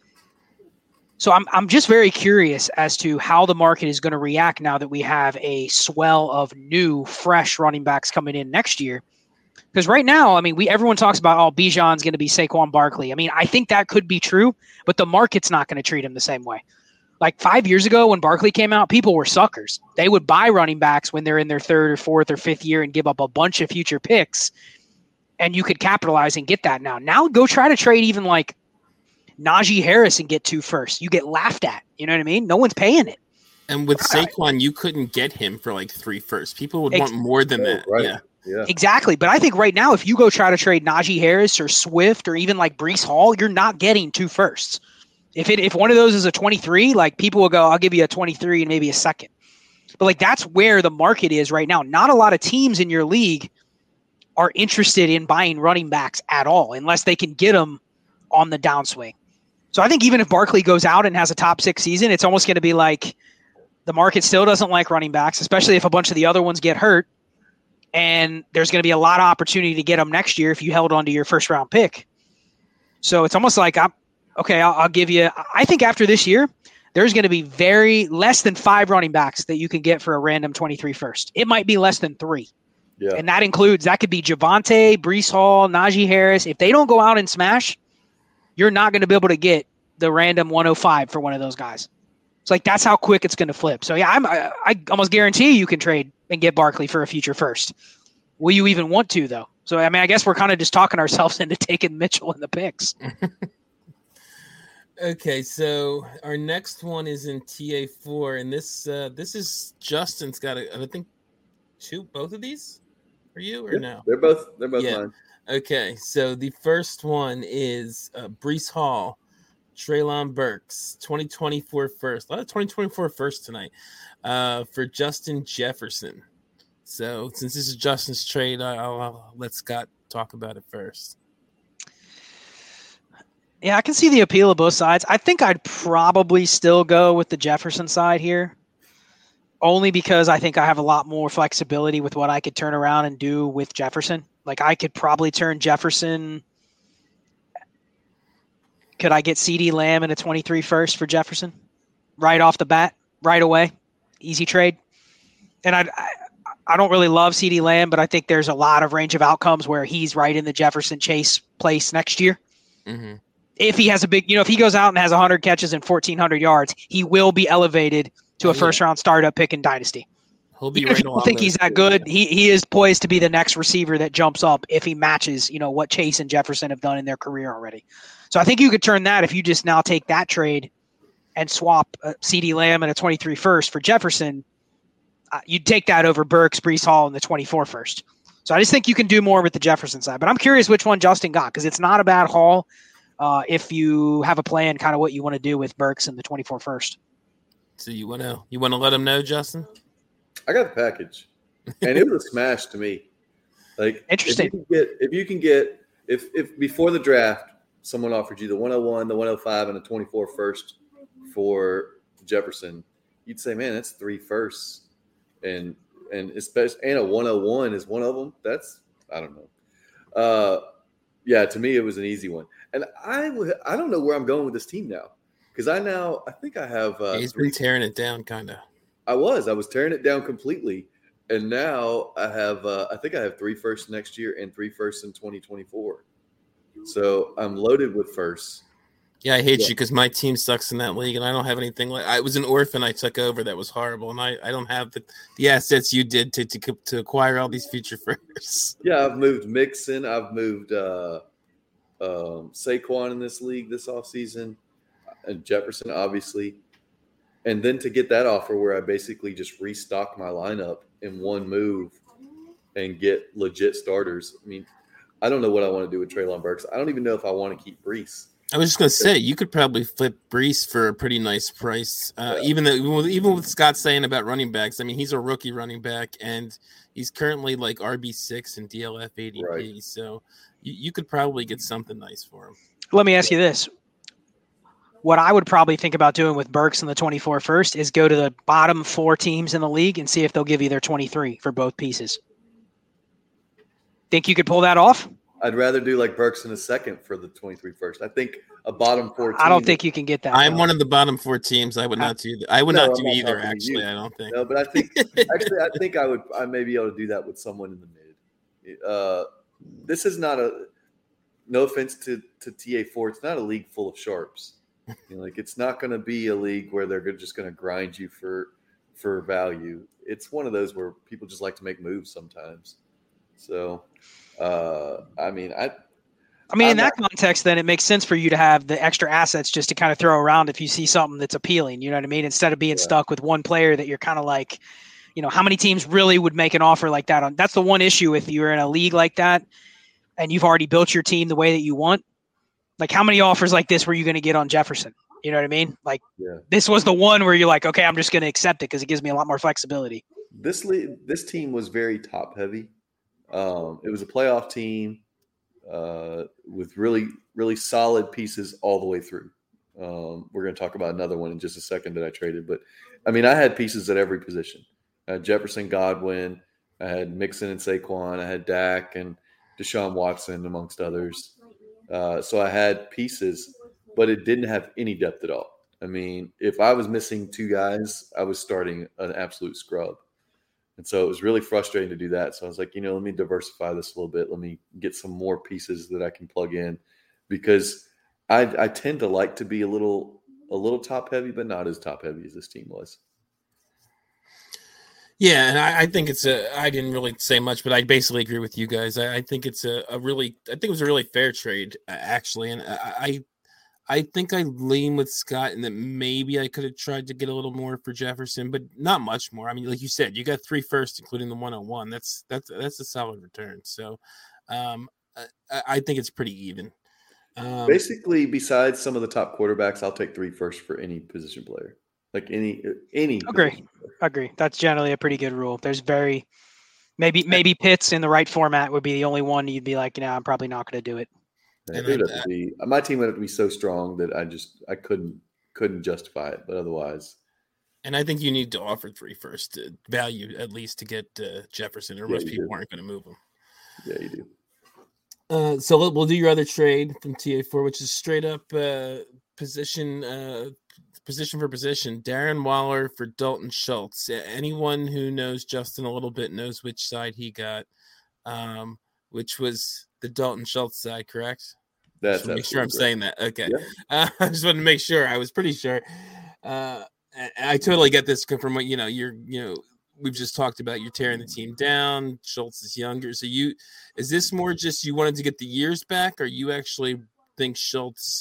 So I'm just very curious as to how the market is going to react now that we have a swell of new, fresh running backs coming in next year. Because right now, I mean, everyone talks about, Bijan's going to be Saquon Barkley. I mean, I think that could be true, but the market's not going to treat him the same way. Like 5 years ago when Barkley came out, people were suckers. They would buy running backs when they're in their third or fourth or fifth year and give up a bunch of future picks, and you could capitalize and get that now. Now go try to trade even like Najee Harris and get 2 firsts. You get laughed at. You know what I mean? No one's paying it. And with Saquon, you couldn't get him for like 3 firsts. People would want more than that. Right. Yeah. Exactly. But I think right now, if you go try to trade Najee Harris or Swift or even like Breece Hall, you're not getting 2 firsts. If one of those is a 23, like people will go, I'll give you a 23 and maybe a second. But like that's where the market is right now. Not a lot of teams in your league are interested in buying running backs at all unless they can get them on the downswing. So I think even if Barkley goes out and has a top 6 season, it's almost going to be like the market still doesn't like running backs, especially if a bunch of the other ones get hurt. And there's going to be a lot of opportunity to get them next year if you held on to your first round pick. So it's almost like I'll give you. I think after this year, there's going to be very less than 5 running backs that you can get for a random 23 first. It might be less than 3. Yeah. And that could be Javonte, Breece Hall, Najee Harris. If they don't go out and smash, you're not going to be able to get the random 105 for one of those guys. It's like that's how quick it's going to flip. So yeah, I almost guarantee you can trade and get Barkley for a future first. Will you even want to though? So I mean, I guess we're kind of just talking ourselves into taking Mitchell in the picks. Okay, so our next one is in TA4, and this is Justin's got I think both of these for you or no? They're both mine. Okay, so the first one is Breece Hall, Treylon Burks, 2024 first. A lot of 2024 first tonight for Justin Jefferson. So since this is Justin's trade, I'll let Scott talk about it first. Yeah, I can see the appeal of both sides. I think I'd probably still go with the Jefferson side here, only because I think I have a lot more flexibility with what I could turn around and do with Jefferson. Like I could probably turn Jefferson. Could I get CeeDee Lamb in a 23 first for Jefferson right off the bat, right away? Easy trade. And I don't really love CeeDee Lamb, but I think there's a lot of range of outcomes where he's right in the Jefferson Chase place next year. Mm-hmm. If he has if he goes out and has 100 catches and 1,400 yards, he will be elevated to a first-round startup pick in Dynasty. He'll be Even if you don't think he's that good, he is poised to be the next receiver that jumps up if he matches, what Chase and Jefferson have done in their career already. So I think you could turn that if you just now take that trade and swap CeeDee Lamb and a 23 first for Jefferson. You'd take that over Burks, Breece Hall, and the 24 first. So I just think you can do more with the Jefferson side. But I'm curious which one Justin got because it's not a bad haul. If you have a plan, kind of what you want to do with Burks and the 24 first. So you want to let him know, Justin? I got the package, and it was a smash to me. Like interesting. If before the draft someone offered you the 101, the 105, and the 24 first for Jefferson, you'd say, man, that's 3 firsts, and especially a 101 is one of them. That's I don't know. Yeah, to me it was an easy one. And I don't know where I'm going with this team now because I think I have. He's been tearing it down, kind of. I was tearing it down completely, and now I have. I think I have 3 firsts next year and 3 firsts in 2024. So I'm loaded with firsts. Yeah, I hate you because my team sucks in that league, and I don't have anything like. I was an orphan. I took over. That was horrible, and I don't have the assets you did to acquire all these future firsts. Yeah, I've moved Mixon. I've moved. Saquon in this league this offseason, and Jefferson, obviously. And then to get that offer where I basically just restock my lineup in one move and get legit starters. I mean, I don't know what I want to do with Treylon Burks. I don't even know if I want to keep Breece. I was just going to say, you could probably flip Breece for a pretty nice price. Even with Scott saying about running backs, I mean, he's a rookie running back, and he's currently like RB6 and DLF ADP. Right. So you could probably get something nice for him. Let me ask you this. What I would probably think about doing with Burks in the 24 first is go to the bottom 4 teams in the league and see if they'll give you their 23 for both pieces. Think you could pull that off? I'd rather do like Burks in a second for the 23 first. I think a bottom 4 team. I don't think you can get that. I'm one of the bottom 4 teams. I would not do that. I would not do either, actually. I don't think. No, but I think actually I think I may be able to do that with someone in the mid. This is not no offense to TA4. It's not a league full of sharps. Like it's not going to be a league where they're just going to grind you for value. It's one of those where people just like to make moves sometimes. So, I mean, in that context, then it makes sense for you to have the extra assets just to kind of throw around if you see something that's appealing. You know what I mean? Instead of being stuck with one player that you're kind of like, how many teams really would make an offer like that? That's the one issue if you're in a league like that and you've already built your team the way that you want. Like, how many offers like this were you going to get on Jefferson? You know what I mean? Like, This was the one where you're like, okay, I'm just going to accept it because it gives me a lot more flexibility. This team was very top heavy. It was a playoff team with really, really solid pieces all the way through. We're going to talk about another one in just a second that I traded. But, I mean, I had pieces at every position. I had Jefferson, Godwin. I had Mixon and Saquon. I had Dak and Deshaun Watson, amongst others. So I had pieces, but it didn't have any depth at all. I mean, if I was missing two guys, I was starting an absolute scrub. And so it was really frustrating to do that. So I was like, let me diversify this a little bit. Let me get some more pieces that I can plug in, because I tend to like to be a little top heavy, but not as top heavy as this team was. Yeah, and I think I didn't really say much, but I basically agree with you guys. I think it's I think it was a really fair trade, actually. And I think I lean with Scott in that maybe I could have tried to get a little more for Jefferson, but not much more. I mean, like you said, you got 3 firsts, including the 101. That's a solid return. So I think it's pretty even. Basically, besides some of the top quarterbacks, I'll take 3 firsts for any position player. Like any. Agree. That's generally a pretty good rule. There's maybe Pitts in the right format would be the only one you'd be like, I'm probably not going to do it. My team would have to be so strong that I couldn't justify it, but otherwise. And I think you need to offer 3 first value at least to get Jefferson, or most people aren't going to move him. Yeah, you do. So we'll do your other trade from TA4, which is straight up position for position. Darren Waller for Dalton Schultz. Anyone who knows Justin a little bit knows which side he got, which was the Dalton Schultz side, correct? That's make sure I'm saying that. Okay. Yeah. I just wanted to make sure. I was pretty sure. I totally get this from what we've just talked about. You're tearing the team down. Schultz is younger. So is this more just you wanted to get the years back, or you actually think Schultz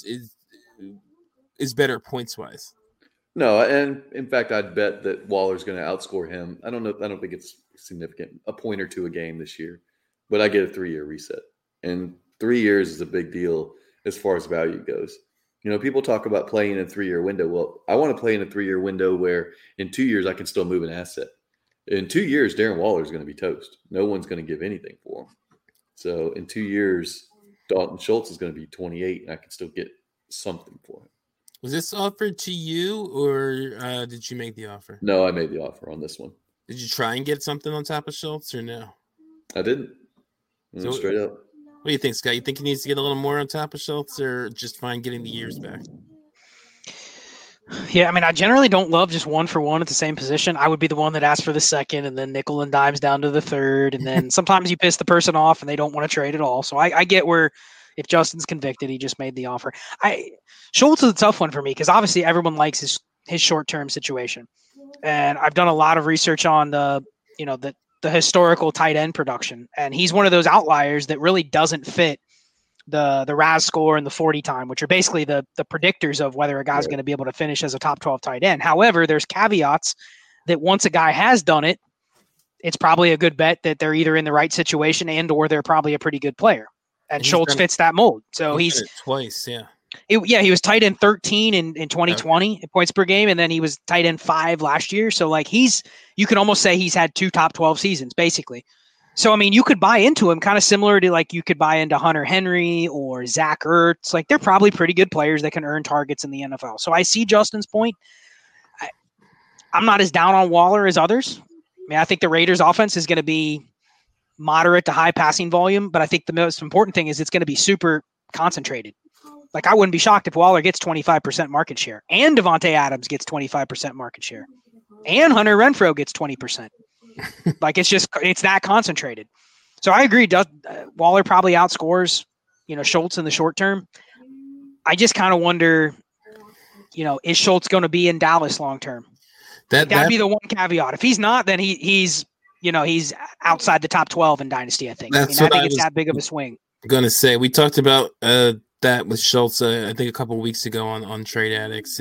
is better points wise? No, and in fact, I'd bet that Waller's going to outscore him. I don't know. I don't think it's significant, a point or two a game this year, but I get a 3-year reset, and 3 years is a big deal as far as value goes. People talk about playing in a 3-year window. Well, I want to play in a 3-year window where in 2 years I can still move an asset. In 2 years, Darren Waller is going to be toast. No one's going to give anything for him. So in 2 years, Dalton Schultz is going to be 28, and I can still get something for him. Was this offered to you, or did you make the offer? No, I made the offer on this one. Did you try and get something on top of Schultz, or no? I didn't. So, straight up. What do you think, Scott? You think he needs to get a little more on top of Schultz, or just fine getting the years back? Yeah, I generally don't love just 1 for 1 at the same position. I would be the one that asks for the second, and then nickel and dimes down to the third, and then sometimes you piss the person off and they don't want to trade at all. So I get where if Justin's convicted, he just made the offer. Schultz is a tough one for me because obviously everyone likes his short-term situation, and I've done a lot of research on the historical tight end production, and he's one of those outliers that really doesn't fit the RAS score and the 40 time, which are basically the predictors of whether a guy's going to be able to finish as a top 12 tight end. However, there's caveats that once a guy has done it, it's probably a good bet that they're either in the right situation and or they're probably a pretty good player. And Schultz fits that mold. So he's twice, yeah. He was tight end 13 in 2020 points per game, and then he was tight end 5 last year. So you can almost say he's had 2 top 12 seasons, basically. So, you could buy into him kind of similar to you could buy into Hunter Henry or Zach Ertz. They're probably pretty good players that can earn targets in the NFL. So I see Justin's point. I'm not as down on Waller as others. I think the Raiders offense is going to be moderate to high passing volume, but I think the most important thing is it's going to be super concentrated. I wouldn't be shocked if Waller gets 25% market share and Devontae Adams gets 25% market share and Hunter Renfrow gets 20%. It's that concentrated. So I agree. Waller probably outscores, Schultz in the short term. I just kind of wonder is Schultz going to be in Dallas long term? That'd be the one caveat. If he's not, then he's outside the top 12 in Dynasty, I think. I think it's that big of a swing. Going to say, we talked about that with Schultz, I think a couple of weeks ago on Trade Addicts.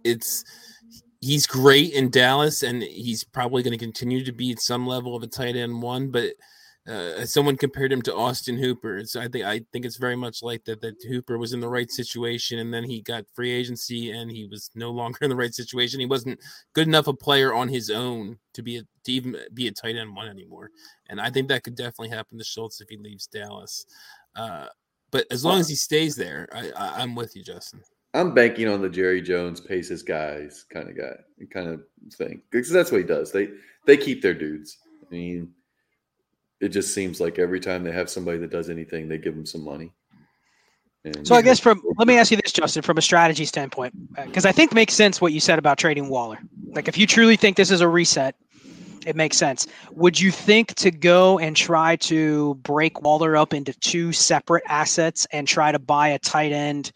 He's great in Dallas, and he's probably going to continue to be at some level of a tight end one, but someone compared him to Austin Hooper. So I think it's very much like that Hooper was in the right situation, and then he got free agency, and he was no longer in the right situation. He wasn't good enough a player on his own to even be a tight end one anymore. And I think that could definitely happen to Schultz if he leaves Dallas. But as long as he stays there, I'm with you, Justin. I'm banking on the Jerry Jones pace his guys kind of thing, because that's what he does. They keep their dudes. I mean, it just seems like every time they have somebody that does anything, they give them some money. So I guess let me ask you this, Justin, from a strategy standpoint, because I think it makes sense what you said about trading Waller. Like, if you truly think this is a reset, it makes sense. Would you think to go and try to break Waller up into two separate assets and try to buy a tight end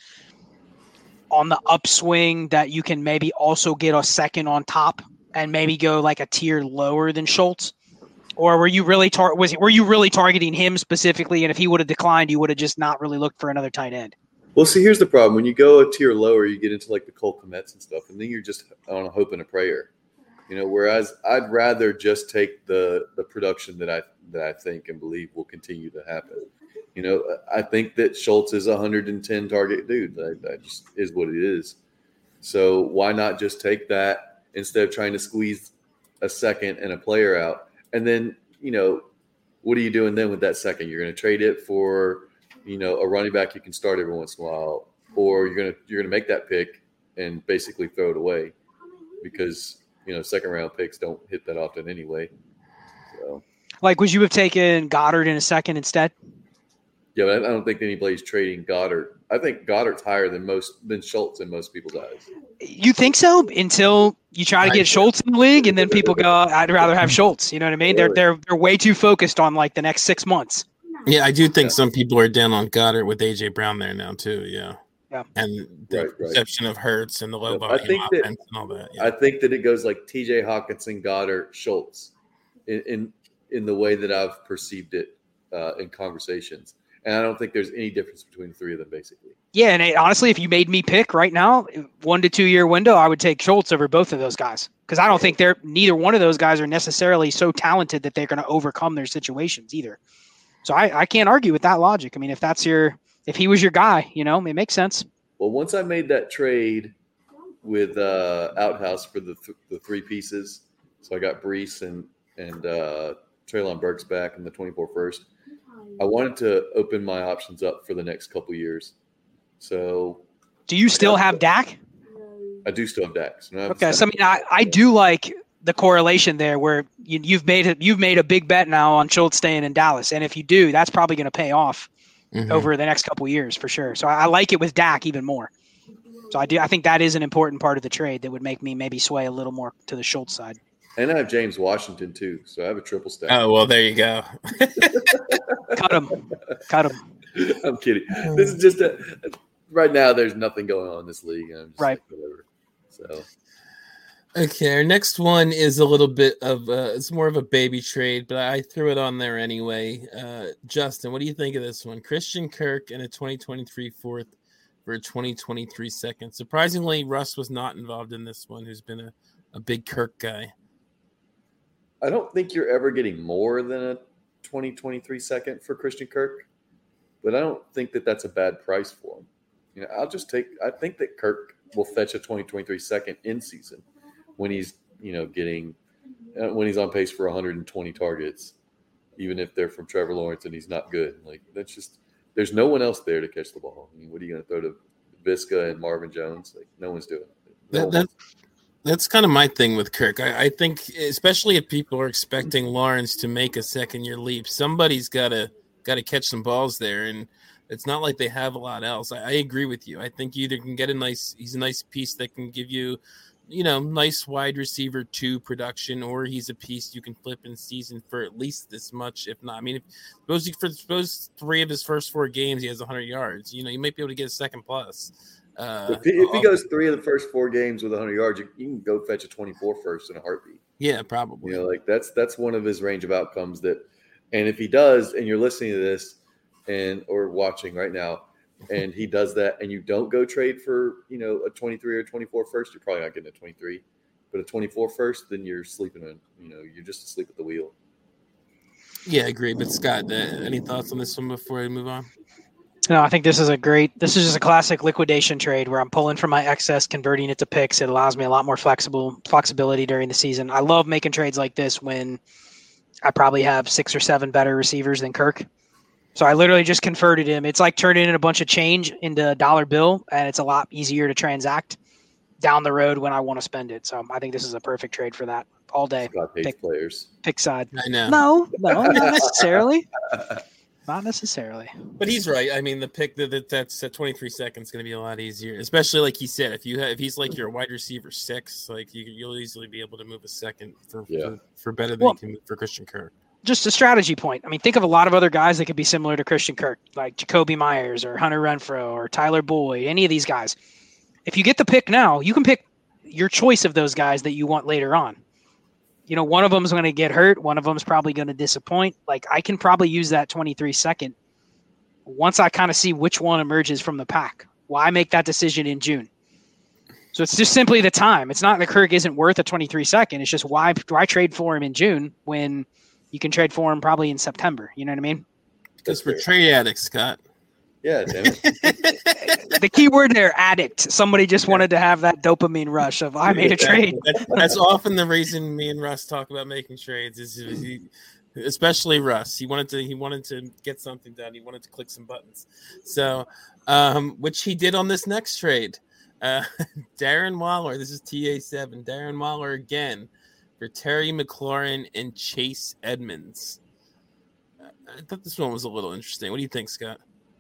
on the upswing that you can maybe also get a second on top and maybe go like a tier lower than Schultz? Or were you really targeting him specifically? And if he would have declined, you would have just not really looked for another tight end. Well, see, here's the problem. When you go a tier lower, you get into like the Cole Kmets and stuff, and then you're just on a hope and a prayer. Whereas I'd rather just take the production that I think and believe will continue to happen. I think that Schultz is a 110 target dude. That just is what it is. So why not just take that instead of trying to squeeze a second and a player out? And then, what are you doing then with that second? You're going to trade it for, a running back you can start every once in a while, or you're going to make that pick and basically throw it away because, second round picks don't hit that often anyway. So, like, would you have taken Goddard in a second instead? Yeah, but I don't think anybody's trading Goddard. I think Goddard's higher than Schultz in most people's eyes. You think so? Until you try to get Schultz in the league, and then people go, "I'd rather have Schultz." You know what I mean? Really? They're way too focused on like the next 6 months. Yeah, I do think some people are down on Goddard with AJ Brown there now too. Yeah. And the perception of Hurts and the low volume offense and all that. Yeah. I think that it goes like T.J. Hawkinson, Goddard, Schultz, in the way that I've perceived it in conversations. And I don't think there's any difference between the three of them, basically. Yeah, and honestly, if you made me pick right now, 1 to 2 year window, I would take Schultz over both of those guys, because I don't think neither one of those guys are necessarily so talented that they're going to overcome their situations either. So I can't argue with that logic. I mean, if he was your guy, it makes sense. Well, once I made that trade with Outhouse for the three pieces, so I got Breece and Treylon Burks back in the 24 first. I wanted to open my options up for the next couple years. So, do you still have Dak? I do still have Dak. So okay, so I do like the correlation there, where you've made a big bet now on Schultz staying in Dallas, and if you do, that's probably going to pay off over the next couple of years for sure. So I like it with Dak even more. So I think that is an important part of the trade that would make me maybe sway a little more to the Schultz side. And I have James Washington too, so I have a triple stack. Oh, well, there you go. Cut him. I'm kidding. This is just right now. There's nothing going on in this league. I'm just right. Like, whatever. So. Okay, our next one is a little bit of it's more of a baby trade, but I threw it on there anyway. Justin, what do you think of this one? Christian Kirk and a 2023 fourth for a 2023 second. Surprisingly, Russ was not involved in this one, who's been a big Kirk guy. I don't think you're ever getting more than a 2023 second for Christian Kirk, but I don't think that that's a bad price for him. I think that Kirk will fetch a 2023 second in season when he's, when he's on pace for 120 targets, even if they're from Trevor Lawrence and he's not good. Like, that's just, there's no one else there to catch the ball. I mean, what are you going to throw to Visca and Marvin Jones? Like, no one's doing it. That's kind of my thing with Kirk. I think, especially if people are expecting Lawrence to make a second-year leap, somebody's got to catch some balls there, and it's not like they have a lot else. I agree with you. I think you either can get he's a nice piece that can give you nice wide receiver 2 production, or he's a piece you can flip in season for at least this much, if not. I mean, suppose 3 of his first 4 games he has 100 yards. You might be able to get a second plus. If he goes 3 of the first 4 games with 100 yards, you can go fetch a 24 first in a heartbeat. Yeah, probably. That's one of his range of outcomes. And if he does, and you're listening to this or watching right now, and he does that, and you don't go trade for a 23 or 24 first, you're probably not getting a 23, but a 24 first, then you're sleeping on you're just asleep at the wheel. Yeah, I agree. But Scott, any thoughts on this one before we move on? No, I think this is just a classic liquidation trade where I'm pulling from my excess, converting it to picks. It allows me a lot more flexibility during the season. I love making trades like this when I probably have 6 or 7 better receivers than Kirk. So I literally just converted him. It's like turning in a bunch of change into a dollar bill, and it's a lot easier to transact down the road when I want to spend it. So I think this is a perfect trade for that all day. Scott hates players. Pick side. I know. No, not necessarily. Not necessarily. But he's right. I mean, the pick that's at 23 seconds going to be a lot easier, especially like he said. If he's like your wide receiver 6, like you'll easily be able to move a second for better than you can move for Christian Kirk. Just a strategy point. I mean, think of a lot of other guys that could be similar to Christian Kirk, like Jacoby Myers or Hunter Renfrow or Tyler Boyd, any of these guys. If you get the pick now, you can pick your choice of those guys that you want later on. One of them is going to get hurt. One of them is probably going to disappoint. Like, I can probably use that 23 second once I kind of see which one emerges from the pack. Why make that decision in June? So it's just simply the time. It's not that Kirk isn't worth a 23 second. It's just why trade for him in June when you can trade for him probably in September. You know what I mean? Because we're trade addicts, Scott. Yeah, damn it. The key word there, addict. Somebody just wanted to have that dopamine rush of I made a trade. That's often the reason me and Russ talk about making trades. Especially Russ. He wanted to get something done. He wanted to click some buttons. So, which he did on this next trade. Darren Waller. This is TA7. Darren Waller again for Terry McLaurin and Chase Edmonds. I thought this one was a little interesting. What do you think, Scott?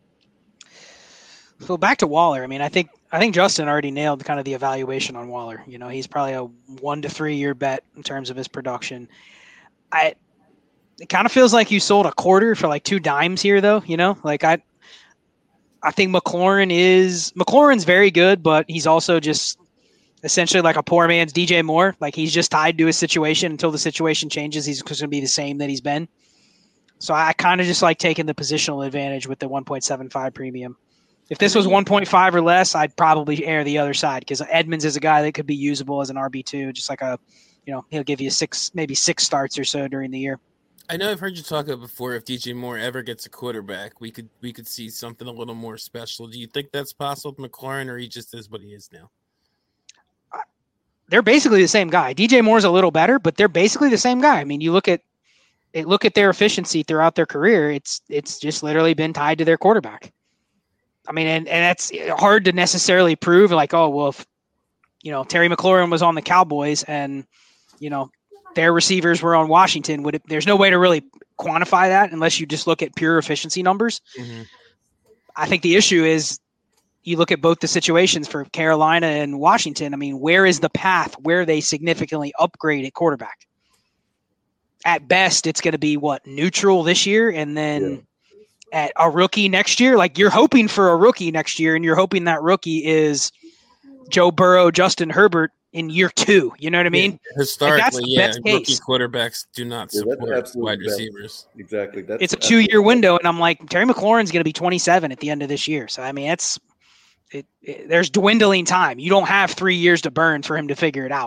So back to Waller. I mean, I think Justin already nailed kind of the evaluation on Waller. He's probably a 1 to 3 year bet in terms of his production. It kind of feels like you sold a quarter for like 2 dimes here, though. I think McLaurin's very good, but he's also just essentially like a poor man's DJ Moore. Like, he's just tied to his situation until the situation changes. He's going to be the same that he's been. So I kind of just like taking the positional advantage with the 1.75 premium. If this was 1.5 or less, I'd probably err the other side because Edmonds is a guy that could be usable as an RB2, just like he'll give you 6 starts or so during the year. I know I've heard you talk about before. If DJ Moore ever gets a quarterback, we could see something a little more special. Do you think that's possible with McLaurin, or he just is what he is now? They're basically the same guy. DJ Moore's a little better, but they're basically the same guy. I mean, you look at their efficiency throughout their career. It's just literally been tied to their quarterback. I mean, and that's hard to necessarily prove. Like, oh, well, if, Terry McLaurin was on the Cowboys and, their receivers were on Washington, there's no way to really quantify that unless you just look at pure efficiency numbers. Mm-hmm. I think the issue is you look at both the situations for Carolina and Washington. I mean, where is the path where they significantly upgrade at quarterback? At best, it's going to be neutral this year. And then at a rookie next year, like you're hoping for a rookie next year and you're hoping that rookie is Joe Burrow, Justin Herbert in year 2. You know what I mean? Historically, rookie quarterbacks do not support wide receivers. Exactly. It's a 2-year window. And I'm like, Terry McLaurin's going to be 27 at the end of this year. So, I mean, there's dwindling time. You don't have 3 years to burn for him to figure it out,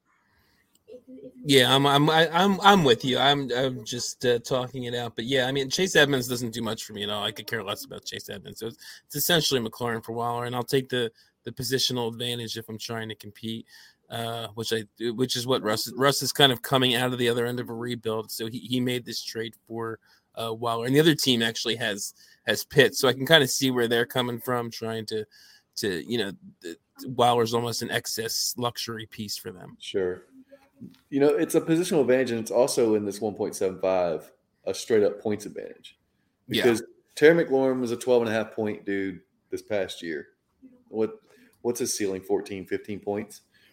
Yeah, I'm with you. I'm just talking it out, but yeah, I mean, Chase Edmonds doesn't do much for me at all. I could care less about Chase Edmonds. So it's essentially McLaurin for Waller, and I'll take the positional advantage if I'm trying to compete, which is what Russ is kind of coming out of the other end of a rebuild. So he made this trade for Waller, and the other team actually has Pitts, so I can kind of see where they're coming from, trying to Waller's almost an excess luxury piece for them. Sure. It's a positional advantage, and it's also in this 1.75 a straight up points advantage because Terry McLaurin was a 12.5 point dude this past year. What's his ceiling? 14, 15 points.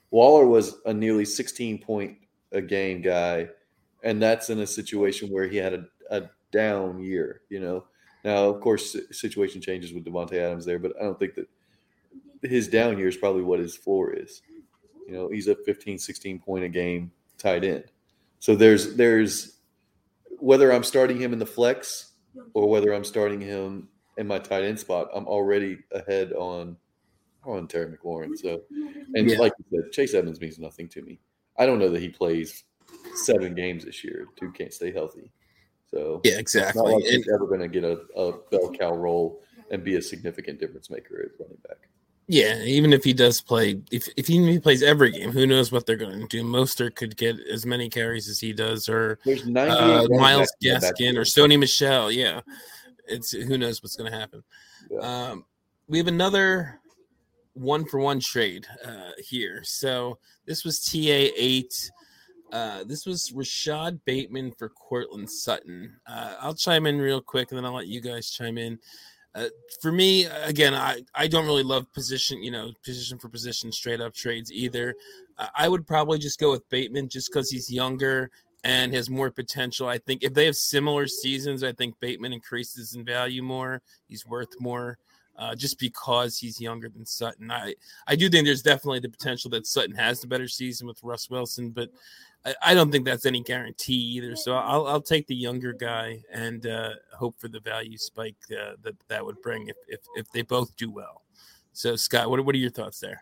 Waller was a nearly 16-point-a-game guy, and that's in a situation where he had a down year, Now, of course, situation changes with Devontae Adams there, but I don't think that his down year is probably what his floor is. He's a 15, 16-point-a-game tight end. So there's whether I'm starting him in the flex or whether I'm starting him in my tight end spot, I'm already ahead on Terry McLaurin. So, and like you said, Chase Edmonds means nothing to me. I don't know that he plays 7 games this year. Dude can't stay healthy. So yeah, exactly. It's not like he's ever going to get a bell cow role and be a significant difference maker at running back. Yeah, even if he does play, if he plays every game, who knows what they're going to do? Mostert could get as many carries as he does, or there's Miles Gaskin or Sony Michel. Yeah, it's who knows what's going to happen. Yeah. We have another 1-for-1 trade here. So this was TA8. This was Rashad Bateman for Courtland Sutton. I'll chime in real quick, and then I'll let you guys chime in. For me, again, I don't really love position for position straight up trades either. I would probably just go with Bateman just because he's younger and has more potential. I think if they have similar seasons, I think Bateman increases in value more. He's worth more just because he's younger than Sutton. I do think there's definitely the potential that Sutton has the better season with Russ Wilson, but I don't think that's any guarantee either. So I'll take the younger guy and hope for the value spike that would bring if they both do well. So Scott, what are your thoughts there?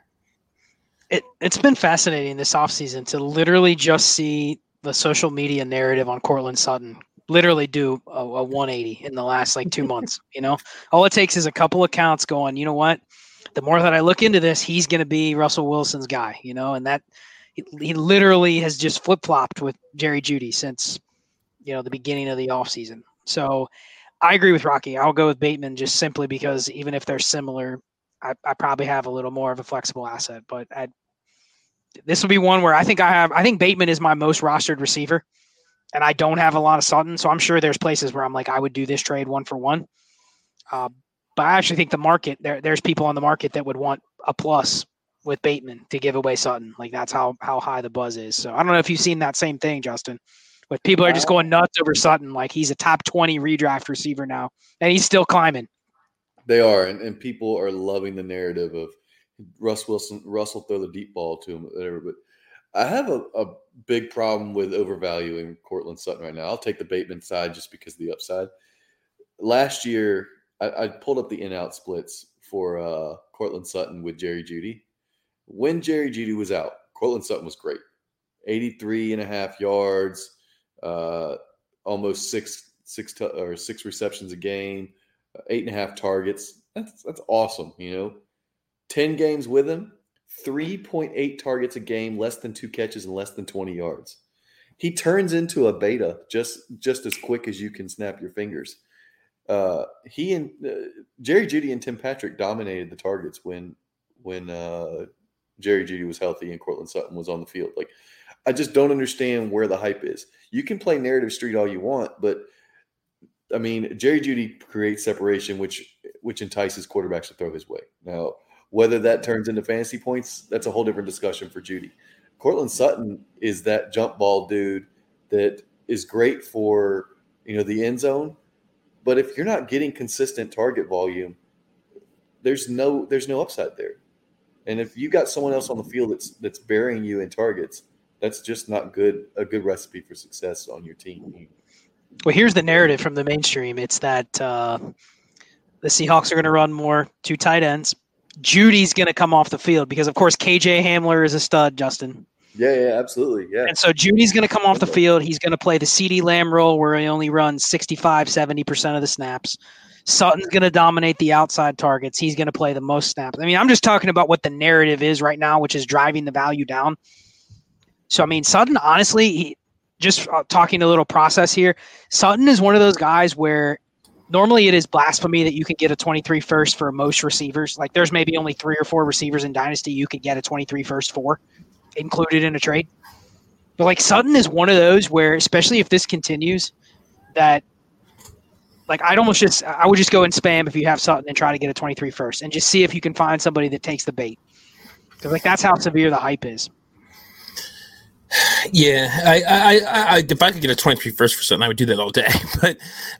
It's been fascinating this offseason to literally just see the social media narrative on Courtland Sutton literally do a 180 in the last 2 months. All it takes is a couple accounts going, you know what? The more that I look into this, he's going to be Russell Wilson's guy, and that he literally has just flip-flopped with Jerry Jeudy since, the beginning of the offseason. So I agree with Rocky. I'll go with Bateman just simply because even if they're similar, I probably have a little more of a flexible asset, but this will be one where I think Bateman is my most rostered receiver. And I don't have a lot of Sutton, so I'm sure there's places where I'm like, I would do this trade 1-for-1. But I actually think the market, there's people on the market that would want a plus with Bateman to give away Sutton. That's how high the buzz is. So I don't know if you've seen that same thing, Justin. But people are just going nuts over Sutton. He's a top 20 redraft receiver now, and he's still climbing. They are, and people are loving the narrative of Russell throw the deep ball to him, whatever. But I have a big problem with overvaluing Courtland Sutton right now. I'll take the Bateman side just because of the upside. Last year, I pulled up the in-out splits for Courtland Sutton with Jerry Jeudy. When Jerry Jeudy was out, Courtland Sutton was great. 83.5 yards, almost six receptions a game, 8.5 targets. That's awesome, 10 games with him. 3.8 targets a game, less than 2 catches, and less than 20 yards. He turns into a beta just as quick as you can snap your fingers. He and Jerry Jeudy and Tim Patrick dominated the targets when Jerry Jeudy was healthy and Courtland Sutton was on the field. I just don't understand where the hype is. You can play narrative street all you want, but Jerry Jeudy creates separation, which entices quarterbacks to throw his way. Now, whether that turns into fantasy points, that's a whole different discussion for Jeudy. Courtland Sutton is that jump ball dude that is great for, the end zone. But if you're not getting consistent target volume, there's no upside there. And if you got someone else on the field that's burying you in targets, that's just not a good recipe for success on your team. Well, here's the narrative from the mainstream. It's that the Seahawks are going to run more 2 tight ends. Judy's going to come off the field because, of course, KJ Hamler is a stud, Justin. Yeah, absolutely. Yeah. And so Judy's going to come off the field. He's going to play the CeeDee Lamb role where he only runs 65-70% of the snaps. Sutton's going to dominate the outside targets. He's going to play the most snaps. I'm just talking about what the narrative is right now, which is driving the value down. So, Sutton, honestly, just talking a little process here, Sutton is one of those guys where normally it is blasphemy that you can get a 23 first for most receivers. There's maybe only 3 or 4 receivers in Dynasty you could get a 23 first for included in a trade. But Sutton is one of those where, especially if this continues, that I would just go and spam if you have Sutton and try to get a 23 first and just see if you can find somebody that takes the bait. Because like that's how severe the hype is. Yeah, I if I could get a 23 first for Sutton, I would do that all day. But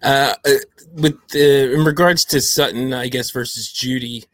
in regards to Sutton, I guess versus Judy,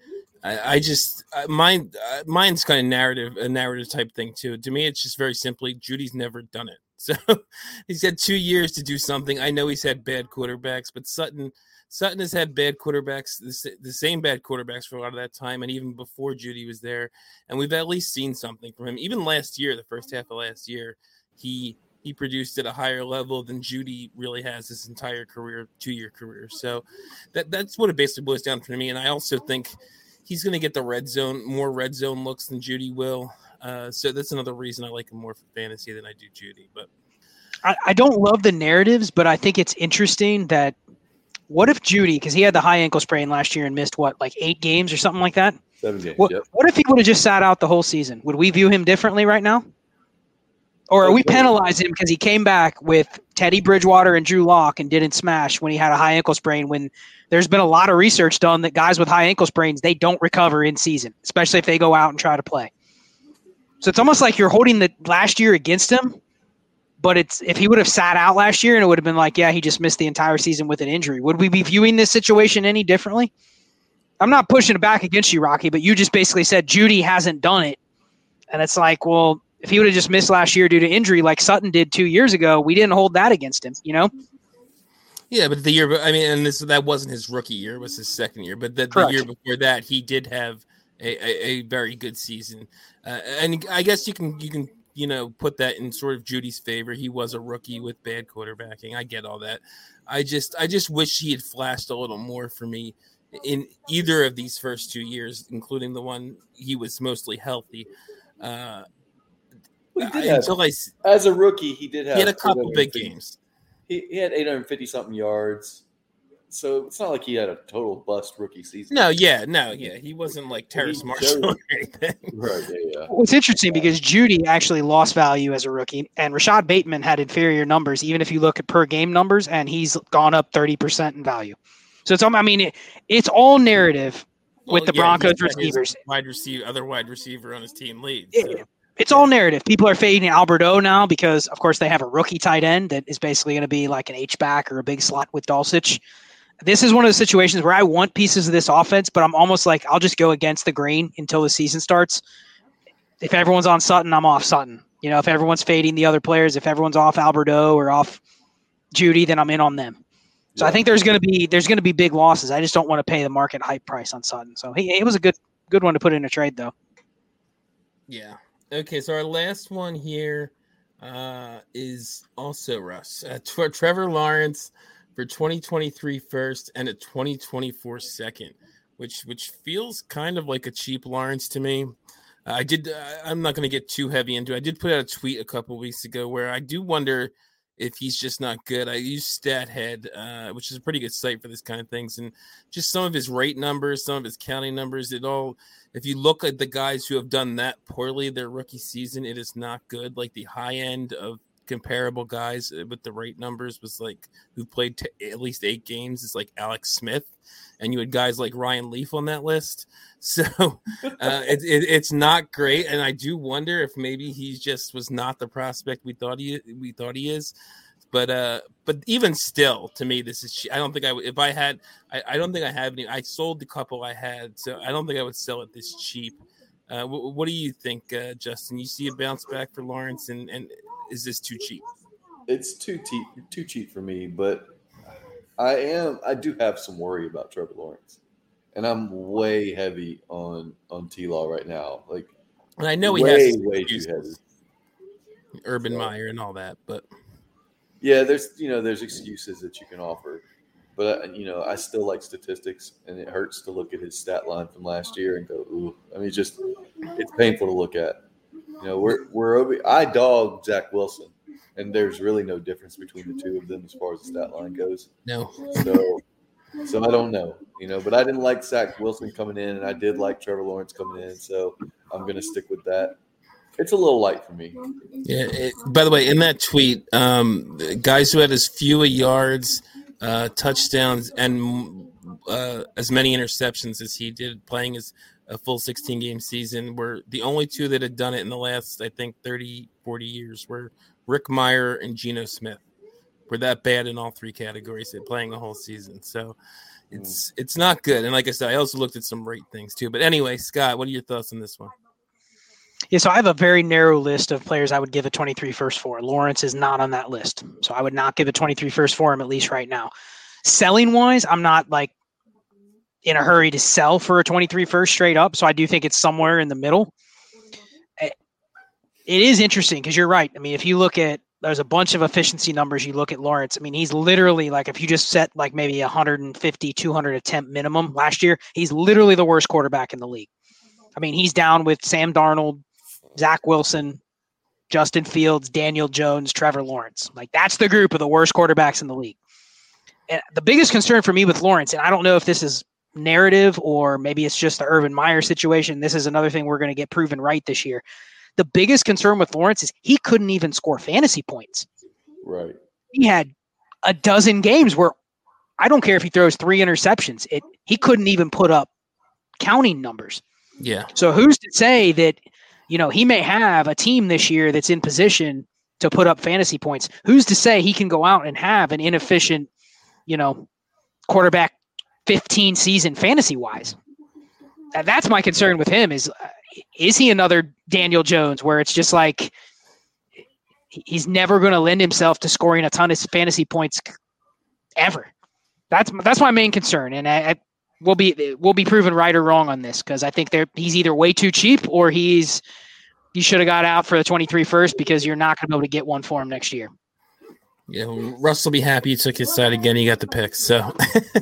mine's kind of a narrative type thing too. To me, it's just very simply Judy's never done it. So he's had 2 years to do something. I know he's had bad quarterbacks, but Sutton has had bad quarterbacks, the same bad quarterbacks for a lot of that time, and even before Judy was there. And we've at least seen something from him. Even last year, the first half of last year, he produced at a higher level than Judy really has his entire career, 2-year career. So that's what it basically boils down for me. And I also think he's going to get more red zone looks than Judy will. So that's another reason I like him more for fantasy than I do Judy. But I don't love the narratives, but I think it's interesting that what if Judy, because he had the high ankle sprain last year and missed like 8 games or something like that? 7 games. What if he would have just sat out the whole season? Would we view him differently right now? Or are we penalizing him because he came back with Teddy Bridgewater and Drew Lock and didn't smash when he had a high ankle sprain, when there's been a lot of research done that guys with high ankle sprains, they don't recover in season, especially if they go out and try to play. So it's almost like you're holding the last year against him, but if he would have sat out last year and it would have been like, yeah, he just missed the entire season with an injury, would we be viewing this situation any differently? I'm not pushing it back against you, Rocky, but you just basically said Judy hasn't done it. And it's like, well, if he would have just missed last year due to injury like Sutton did 2 years ago, we didn't hold that against him, you know? Yeah, but the year, I mean, and that wasn't his rookie year, it was his second year. But the year before that, he did have a very good season. And I guess you can put that in sort of Judy's favor. He was a rookie with bad quarterbacking. I get all that. I just wish he had flashed a little more for me in either of these first 2 years, including the one he was mostly healthy. As a rookie, he had a couple big games. He had 850-something yards. So it's not like he had a total bust rookie season. No, he wasn't like Terrace Marshall or anything. Right, yeah. Well, it's interesting because Judy actually lost value as a rookie, and Rashad Bateman had inferior numbers, even if you look at per game numbers, and he's gone up 30% in value. So it's all narrative with the Broncos receivers. Other wide receiver on his team leads. So. It's all narrative. People are fading Alberto now because, of course, they have a rookie tight end that is basically going to be like an H-back or a big slot with Dulcich. This is one of the situations where I want pieces of this offense, but I'm almost like I'll just go against the grain until the season starts. If everyone's on Sutton, I'm off Sutton. You know, if everyone's fading the other players, if everyone's off Alberto or off Judy, then I'm in on them. So I think there's going to be big losses. I just don't want to pay the market hype price on Sutton. So it was a good one to put in a trade, though. Yeah. Okay, so our last one here is also Russ. Trevor Lawrence for 2023 first and a 2024 second, which feels kind of like a cheap Lawrence to me. I'm not going to get too heavy into it. I did put out a tweet a couple weeks ago where I do wonder if he's just not good. I use StatHead, which is a pretty good site for this kind of things, and just some of his rate numbers, some of his counting numbers, if you look at the guys who have done that poorly their rookie season, it is not good. Like the high end of comparable guys with the rate numbers was like who played at least 8 games is like Alex Smith, and you had guys like Ryan Leaf on that list. So it's not great, and I do wonder if maybe he just was not the prospect we thought he is. But even still, to me, this is. I don't think I would. If I had, I don't think I have any. I sold the couple I had, so I don't think I would sell it this cheap. What do you think, Justin? You see a bounce back for Lawrence, and is this too cheap? It's too cheap for me, but I do have some worry about Trevor Lawrence, and I'm way heavy on T-Law right now. Like, and I know he has way too heavy. Urban Meyer and all that, but. Yeah, there's excuses that you can offer, but I still like statistics, and it hurts to look at his stat line from last year and go, ooh. I mean, it's painful to look at. I dog Zach Wilson, and there's really no difference between the two of them as far as the stat line goes. No. So I don't know, but I didn't like Zach Wilson coming in, and I did like Trevor Lawrence coming in, so I'm going to stick with that. It's a little light for me. Yeah. By the way, in that tweet, guys who had as few yards touchdowns and as many interceptions as he did playing as a full 16-game season. Were the only two that had done it in the last, I think, 30, 40 years were Rick Meyer and Geno Smith. Were that bad in all three categories at playing the whole season. So it's not good. And like I said, I also looked at some rate things too. But anyway, Scott, what are your thoughts on this one? Yeah, so I have a very narrow list of players I would give a 23 first for. Lawrence is not on that list. So I would not give a 23 first for him, at least right now. Selling wise, I'm not like in a hurry to sell for a 23 first straight up. So I do think it's somewhere in the middle. It is interesting because you're right. I mean, if you look at, there's a bunch of efficiency numbers. You look at Lawrence. I mean, he's literally like, if you just set like maybe 150, 200 attempt minimum last year, he's literally the worst quarterback in the league. I mean, he's down with Sam Darnold, Zach Wilson, Justin Fields, Daniel Jones, Trevor Lawrence. Like, that's the group of the worst quarterbacks in the league. And the biggest concern for me with Lawrence, and I don't know if this is narrative or maybe it's just the Urban Meyer situation. This is another thing we're going to get proven right this year. The biggest concern with Lawrence is he couldn't even score fantasy points. Right. He had a dozen games where I don't care if he throws 3 interceptions. He couldn't even put up counting numbers. Yeah. So who's to say that, you know, he may have a team this year that's in position to put up fantasy points. Who's to say he can go out and have an inefficient, you know, quarterback 15 season fantasy wise? That's my concern with him is he another Daniel Jones where it's just like he's never going to lend himself to scoring a ton of fantasy points ever. That's my main concern. And we'll be proven right or wrong on this because I think he's either way too cheap or you should have got out for the 23 first because you're not going to be able to get one for him next year. Yeah, Russ will be happy he took his side again. He got the pick. So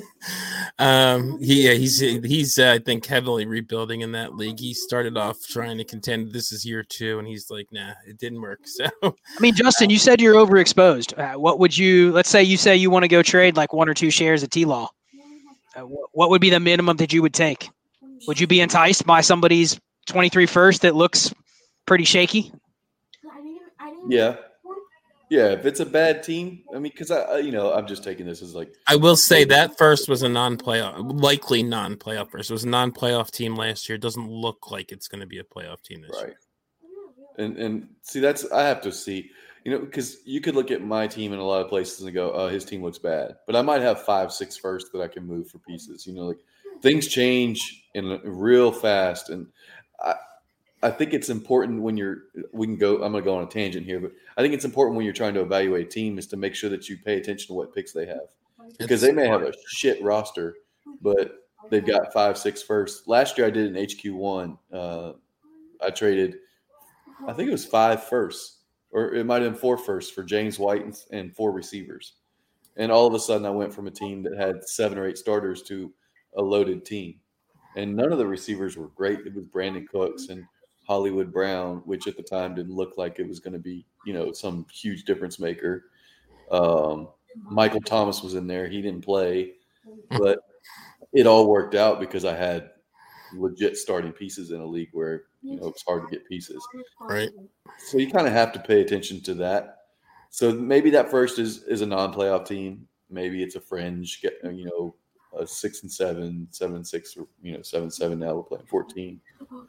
he's I think heavily rebuilding in that league. He started off trying to contend. This is year 2, and he's like, nah, it didn't work. So I mean, Justin, you said you're overexposed. What would let's say you want to go trade like 1 or 2 shares of T-Law. What would be the minimum that you would take? Would you be enticed by somebody's 23 first that looks pretty shaky? Yeah. Yeah, if it's a bad team, I mean, because I'm just taking this as like. I will say that first was a likely non-playoff first. It was a non-playoff team last year. It doesn't look like it's going to be a playoff team this year. And see, I have to see, because you could look at my team in a lot of places and go, oh, his team looks bad, but I might have 5, 6 first that I can move for pieces. Like things change in real fast, and I think it's important when I'm going to go on a tangent here, but I think it's important when you're trying to evaluate a team is to make sure that you pay attention to what picks they have, because they may have a shit roster, but they've got 5, 6 first. Last year I did an HQ1. I traded, I think it was 5 firsts, or it might have been 4 firsts for James White and 4 receivers. And all of a sudden I went from a team that had 7 or 8 starters to a loaded team. And none of the receivers were great. It was Brandon Cooks and Hollywood Brown, which at the time didn't look like it was going to be, some huge difference maker. Michael Thomas was in there. He didn't play, but it all worked out because I had legit starting pieces in a league where, it's hard to get pieces. Right. So you kind of have to pay attention to that. So maybe that first is a non-playoff team. Maybe it's a fringe, a 6 and 7, 7 and 6, or 7-7. Now we're playing 14.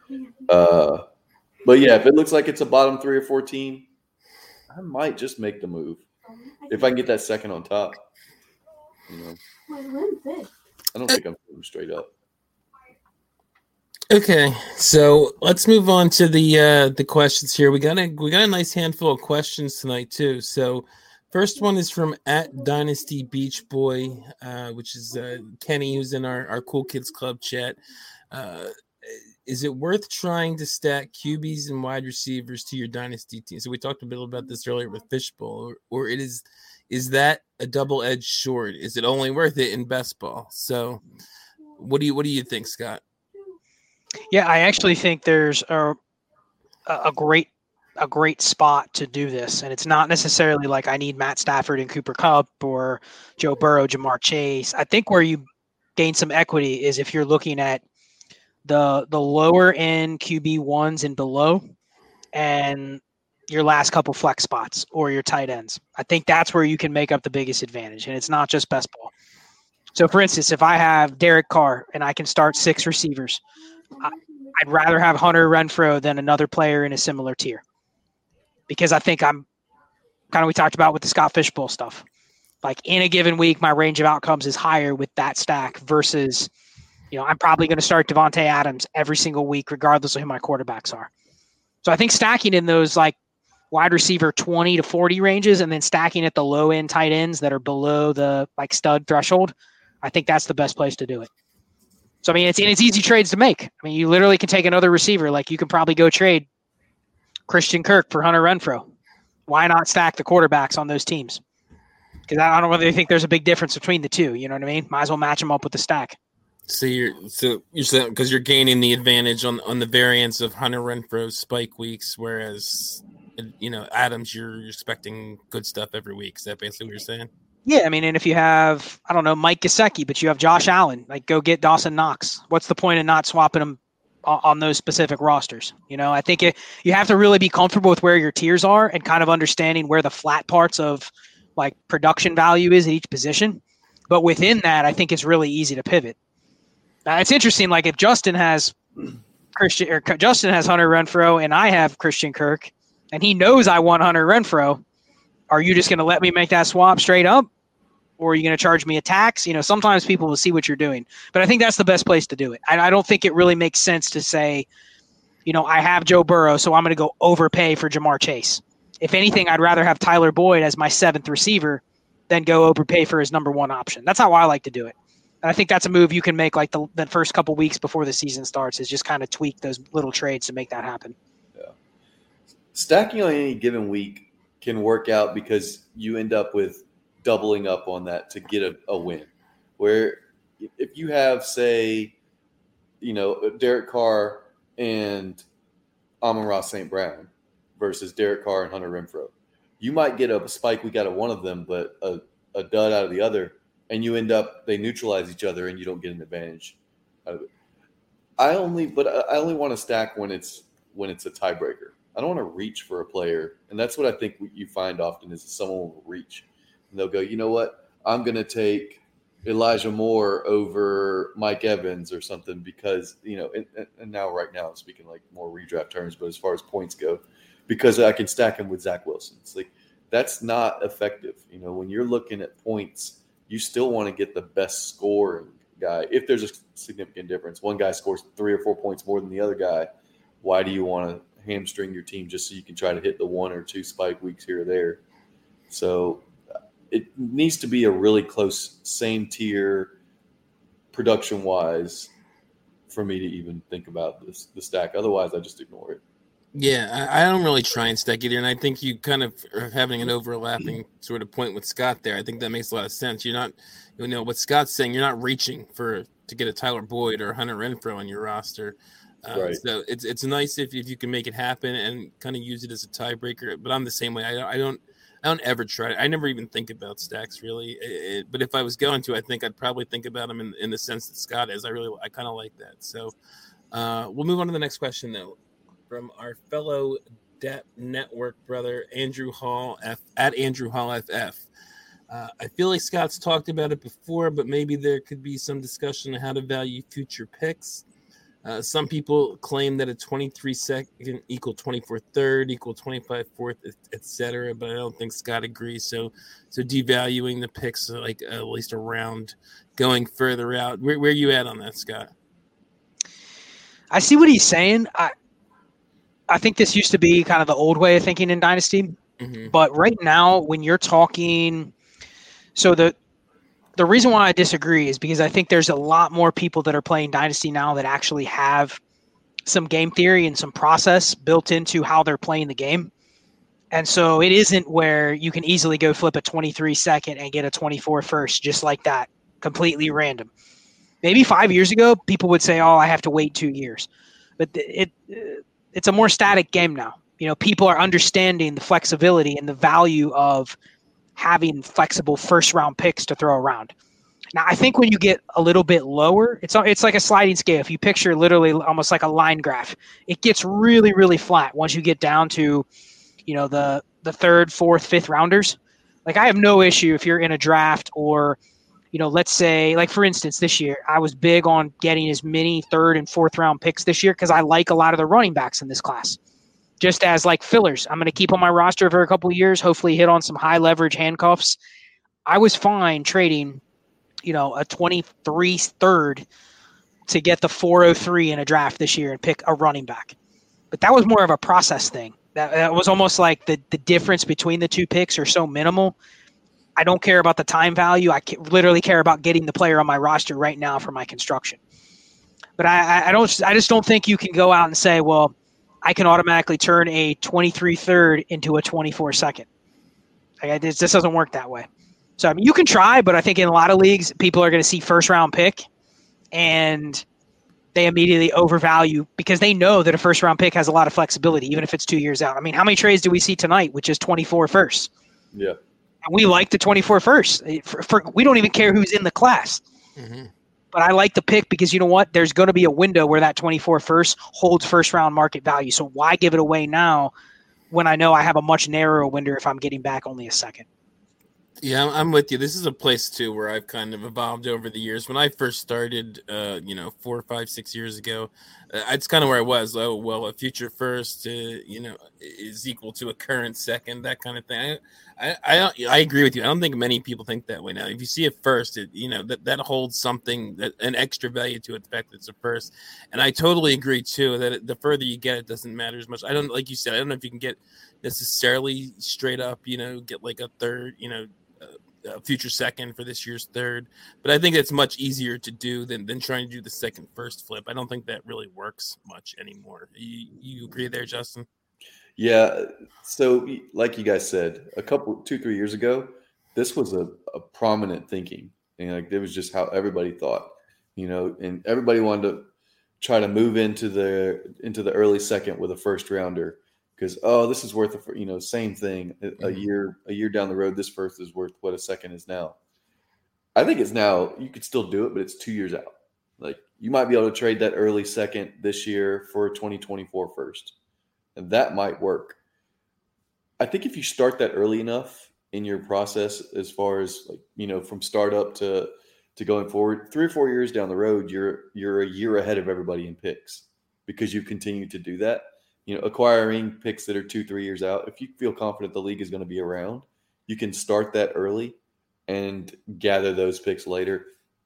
But yeah, if it looks like it's a bottom 3 or 4 team, I might just make the move if I can get that second on top. I don't think I'm moving straight up. Okay, so let's move on to the questions here. We got a nice handful of questions tonight too. So first one is from @Dynasty Beach Boy, which is Kenny, who's in our Cool Kids Club chat. Is it worth trying to stack QBs and wide receivers to your dynasty team? So we talked a bit about this earlier with Fishbowl, or is that a double-edged sword? Is it only worth it in best ball? So what do you think, Scott? Yeah, I actually think there's a great spot to do this, and it's not necessarily like I need Matt Stafford and Cooper Kupp or Joe Burrow, Jamar Chase. I think where you gain some equity is if you're looking at the lower end QB1s and below, and your last couple flex spots or your tight ends. I think that's where you can make up the biggest advantage, and it's not just best ball. So, for instance, if I have Derek Carr and I can start 6 receivers, I'd rather have Hunter Renfrow than another player in a similar tier, because I think I'm kind of, we talked about with the Scott Fishbowl stuff. Like in a given week, my range of outcomes is higher with that stack versus, I'm probably going to start Devontae Adams every single week, regardless of who my quarterbacks are. So I think stacking in those like wide receiver 20 to 40 ranges and then stacking at the low end tight ends that are below the like stud threshold, I think that's the best place to do it. So, I mean, it's easy trades to make. I mean, you literally can take another receiver. Like you can probably go trade Christian Kirk for Hunter Renfrow. Why not stack the quarterbacks on those teams? Because I don't really think there's a big difference between the two. You know what I mean? Might as well match them up with the stack. So you're saying because you're gaining the advantage on the variance of Hunter Renfrow's spike weeks, whereas Adams, you're expecting good stuff every week. Is that basically what you're saying? Yeah, I mean, and if you have, I don't know, Mike Gesicki, but you have Josh Allen, like go get Dawson Knox. What's the point of not swapping them on those specific rosters? I think you have to really be comfortable with where your tiers are and kind of understanding where the flat parts of like production value is at each position. But within that, I think it's really easy to pivot. It's interesting. Like if Justin has Hunter Renfrow and I have Christian Kirk, and he knows I want Hunter Renfrow, are you just going to let me make that swap straight up? Or are you going to charge me a tax? Sometimes people will see what you're doing, but I think that's the best place to do it. I don't think it really makes sense to say, I have Joe Burrow, so I'm going to go overpay for Jamar Chase. If anything, I'd rather have Tyler Boyd as my 7th receiver than go overpay for his number 1 option. That's how I like to do it. And I think that's a move you can make like the first couple weeks before the season starts, is just kind of tweak those little trades to make that happen. Yeah. Stacking on any given week can work out because you end up with doubling up on that to get a win. Where if you have, say, Derek Carr and Amon-Ra St. Brown versus Derek Carr and Hunter Renfrow, you might get a spike week out of one of them, but a dud out of the other, and they neutralize each other and you don't get an advantage out of it. I only want to stack when it's a tiebreaker. I don't want to reach for a player, and that's what I think you find often is someone will reach. And they'll go, you know what? I'm going to take Elijah Moore over Mike Evans or something because, and right now I'm speaking like more redraft terms, but as far as points go, because I can stack him with Zach Wilson. It's like, that's not effective. When you're looking at points, you still want to get the best scoring guy. If there's a significant difference, one guy scores 3 or 4 points more than the other guy, why do you want to hamstring your team just so you can try to hit the 1 or 2 spike weeks here or there? So it needs to be a really close, same tier production wise for me to even think about the stack. Otherwise, I just ignore it. Yeah, I don't really try and stack either, and I think you kind of are having an overlapping sort of point with Scott there. I think that makes a lot of sense. You're not, what Scott's saying, you're not reaching to get a Tyler Boyd or Hunter Renfrow on your roster. Right. So it's nice if you can make it happen and kind of use it as a tiebreaker. But I'm the same way. I don't ever try. I never even think about stacks really. But if I was going to, I think I'd probably think about them in the sense that Scott is. I kind of like that. So we'll move on to the next question though, from our fellow DAP Network brother Andrew Hall at Andrew Hall FF. I feel like Scott's talked about it before, but maybe there could be some discussion on how to value future picks. Some people claim that a 23 second equal 24 third equal 25 fourth, etc. But I don't think Scott agrees. So devaluing the picks like at least a round going further out. Where are you at on that, Scott? I see what he's saying. I think this used to be kind of the old way of thinking in Dynasty. Mm-hmm. But right now, when you're talking, so the reason why I disagree is because I think there's a lot more people that are playing Dynasty now that actually have some game theory and some process built into how they're playing the game. And so it isn't where you can easily go flip a 23 second and get a 24 first just like that, completely random. Maybe 5 years ago, people would say, oh, I have to wait 2 years. But it's a more static game now. People are understanding the flexibility and the value of having flexible first-round picks to throw around. Now, I think when you get a little bit lower, it's like a sliding scale. If you picture literally almost like a line graph, it gets really, really flat once you get down to, the third, fourth, fifth rounders. Like, I have no issue if you're in a draft or, let's say, like, for instance, this year, I was big on getting as many third and fourth round picks this year because I like a lot of the running backs in this class. Just as like fillers, I'm going to keep on my roster for a couple of years, hopefully hit on some high leverage handcuffs. I was fine trading, a 23 third to get the 403 in a draft this year and pick a running back. But that was more of a process thing. That was almost like the difference between the two picks are so minimal. I don't care about the time value. I literally care about getting the player on my roster right now for my construction. But I just don't think you can go out and say, well, I can automatically turn a 23 third into a 24 second. This doesn't work that way. So, I mean, you can try, but I think in a lot of leagues, people are going to see first round pick and they immediately overvalue because they know that a first round pick has a lot of flexibility, even if it's 2 years out. I mean, how many trades do we see tonight, which is 24 first? Yeah. And we like the 24 first. We don't even care who's in the class. Mm-hmm. But I like the pick because you know what? There's going to be a window where that 24 first holds first round market value. So why give it away now when I know I have a much narrower window if I'm getting back only a second? Yeah, I'm with you. This is a place, too, where I've kind of evolved over the years. When I first started, 4, 5, 6 years ago, it's kind of where I was. Oh, well, a future first, is equal to a current second, that kind of thing. I agree with you. I don't think many people think that way now. If you see a first, that holds something, an extra value to it, the fact that it's a first. And I totally agree, too, that the further you get, it doesn't matter as much. Like you said, I don't know if you can get necessarily straight up, get like a third, a future second for this year's third, but I think it's much easier to do than trying to do the second first flip. I don't think that really works much anymore. You agree there, Justin? Yeah. So like you guys said, 2-3 years ago, this was a prominent thinking, and like it was just how everybody thought, and everybody wanted to try to move into the early second with a first rounder. Because this is worth same thing. A year down the road, this first is worth what a second is now. I think it's now you could still do it, but it's 2 years out. Like you might be able to trade that early second this year for a 2024 first, and that might work. I think if you start that early enough in your process, as far as from startup to going forward, 3 or 4 years down the road, you're a year ahead of everybody in picks because you continue to do that. Acquiring picks that are 2-3 years out, if you feel confident the league is going to be around, you can start that early and gather those picks later.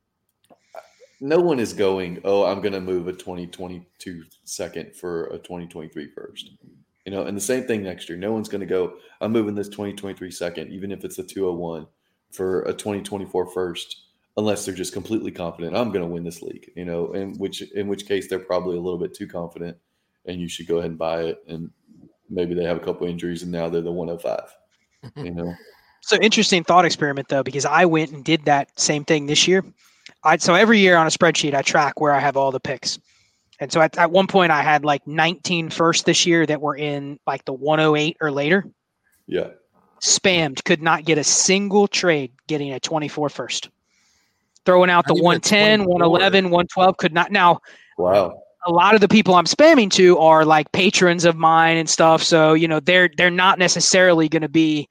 No one is going, I'm going to move a 2022 second for a 2023 first. And the same thing next year. No one's going to go, I'm moving this 2023 second, even if it's a 201 for a 2024 first, unless they're just completely confident I'm going to win this league, in which case they're probably a little bit too confident. And you should go ahead and buy it. And maybe they have a couple injuries and now they're the 105, So interesting thought experiment though, because I went and did that same thing this year. So every year on a spreadsheet, I track where I have all the picks. And so at one point I had like 19 first this year that were in like the 108 or later. Yeah. Spammed, could not get a single trade getting a 24 first. Throwing out the 110, 111, 112, could not. Now, wow. A lot of the people I'm spamming to are like patrons of mine and stuff. So, they're not necessarily going to be,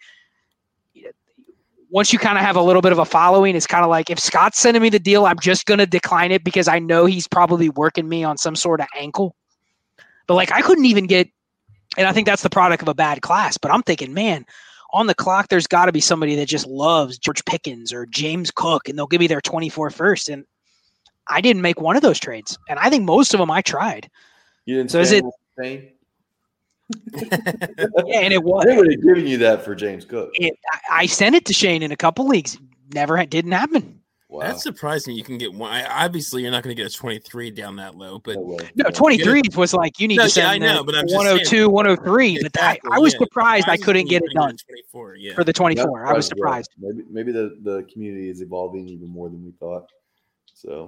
once you kind of have a little bit of a following, it's kind of like if Scott's sending me the deal, I'm just going to decline it because I know he's probably working me on some sort of ankle. But like I couldn't even get, and I think that's the product of a bad class, but I'm thinking, man, on the clock, there's got to be somebody that just loves George Pickens or James Cook and they'll give me their 24 first. And I didn't make one of those trades, and I think most of them I tried. You didn't. So is it? Yeah, and it was. They would have given you that for James Cook. I sent it to Shane in a couple leagues. Didn't happen. Wow. That surprised me. You can get one. Obviously, you're not going to get a 23 down that low, but no, 23 was like you need to send. Yeah, I know, but I'm 102, saying, 103. Exactly, but I was surprised I couldn't get it done 24, for the 24. I was surprised. Maybe the community is evolving even more than we thought. So.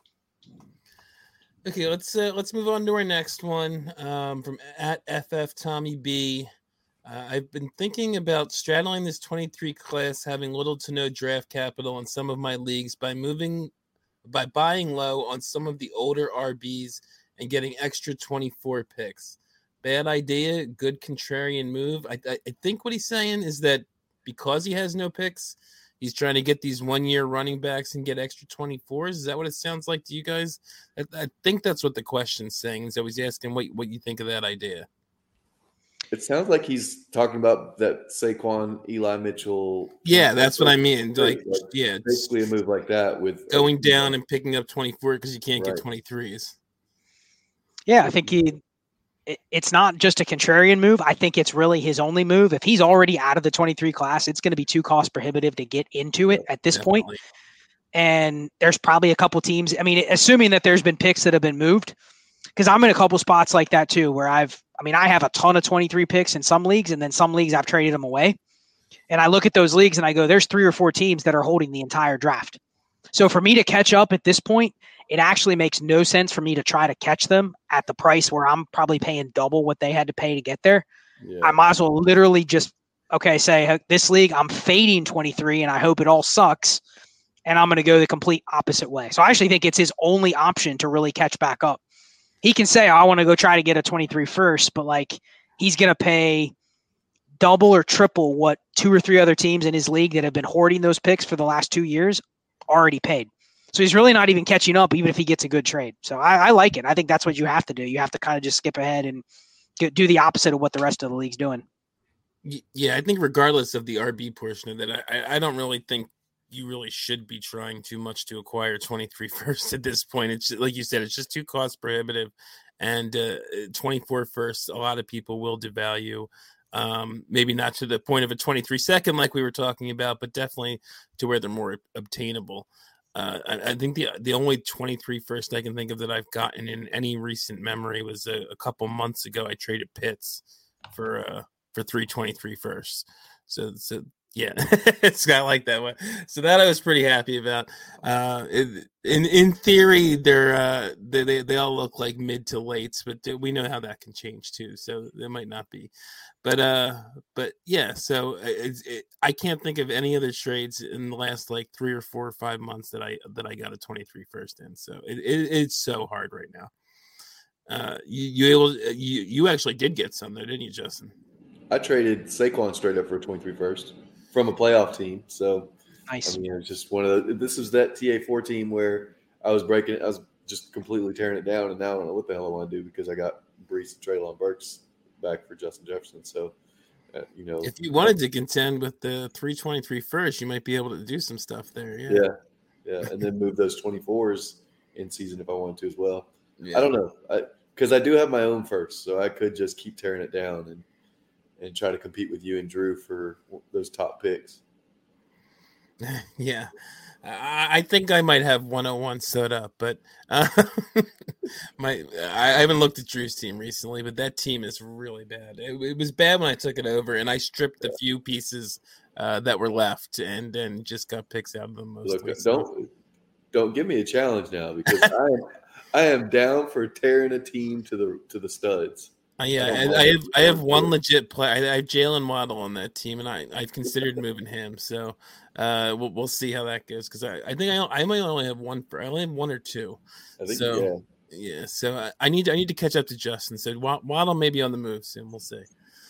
Okay, let's move on to our next one from @FF Tommy B. I've been thinking about straddling this 23 class, having little to no draft capital in some of my leagues by buying low on some of the older RBs and getting extra 24 picks. bad idea, good contrarian move. I think what he's saying is that because he has no picks, he's trying to get these 1 year running backs and get extra 24s. Is that what it sounds like to you guys? I think that's what the question's saying. So he's asking what you think of that idea. It sounds like he's talking about that Saquon, Eli Mitchell. Yeah, that's what I mean. Basically a move like that with going down and picking up 24 because you can't Right. get 23s. Yeah, I think it's not just a contrarian move. I think it's really his only move. If he's already out of the 23 class, it's going to be too cost prohibitive to get into it at this point. And there's probably a couple teams. I mean, assuming that there's been picks that have been moved, because I'm in a couple spots like that too, where I have a ton of 23 picks in some leagues, and then some leagues I've traded them away. And I look at those leagues and I go, there's 3 or 4 teams that are holding the entire draft. So for me to catch up at this point, it actually makes no sense for me to try to catch them at the price where I'm probably paying double what they had to pay to get there. Yeah. I might as well literally just, say this league, I'm fading 23 and I hope it all sucks. And I'm going to go the complete opposite way. So I actually think it's his only option to really catch back up. He can say, I want to go try to get a 23 first, but like he's going to pay double or triple what 2 or 3 other teams in his league that have been hoarding those picks for the last 2 years already paid. So he's really not even catching up, even if he gets a good trade. So I like it. I think that's what you have to do. You have to kind of just skip ahead and do the opposite of what the rest of the league's doing. Yeah, I think regardless of the RB portion of that, I don't really think you really should be trying too much to acquire 23 first at this point. It's like you said, it's just too cost prohibitive. And 24 first, a lot of people will devalue. Maybe not to the point of a 23 second like we were talking about, but definitely to where they're more obtainable. I think the only 23 first I can think of that I've gotten in any recent memory was a couple months ago. I traded Pitts for 323 first. So yeah, it's got like that one. So that I was pretty happy about. In theory, they all look like mid to lates, but we know how that can change too. So they might not be. But yeah. So I can't think of any other trades in the last like 3 or 4 or 5 months that I got a 23 first in. So it's so hard right now. You actually did get some there, didn't you, Justin? I traded Saquon straight up for a 23 first. From a playoff team. So nice. I mean, it's just this is that TA4 team where I was just completely tearing it down, and now I don't know what the hell I want to do because I got Breece and Treylon Burks back for Justin Jefferson. So if you wanted to contend with the 323 first, you might be able to do some stuff there. Yeah, and then move those 24s in season if I wanted to as well. Yeah. I don't know, because I do have my own first, so I could just keep tearing it down and try to compete with you and Drew for those top picks. Yeah. I think I might have 101 sewed up, but I haven't looked at Drew's team recently, but that team is really bad. It was bad when I took it over, and I stripped a few pieces that were left and then just got picks out of them mostly. Look, don't give me a challenge now because I am down for tearing a team to the studs. I have one legit player. I have Jalen Waddle on that team, and I've considered moving him. So we'll see how that goes because I think I might only have one. I only have 1 or 2. I think so. Yeah. So I need to catch up to Justin. So Waddle may be on the move soon. We'll see.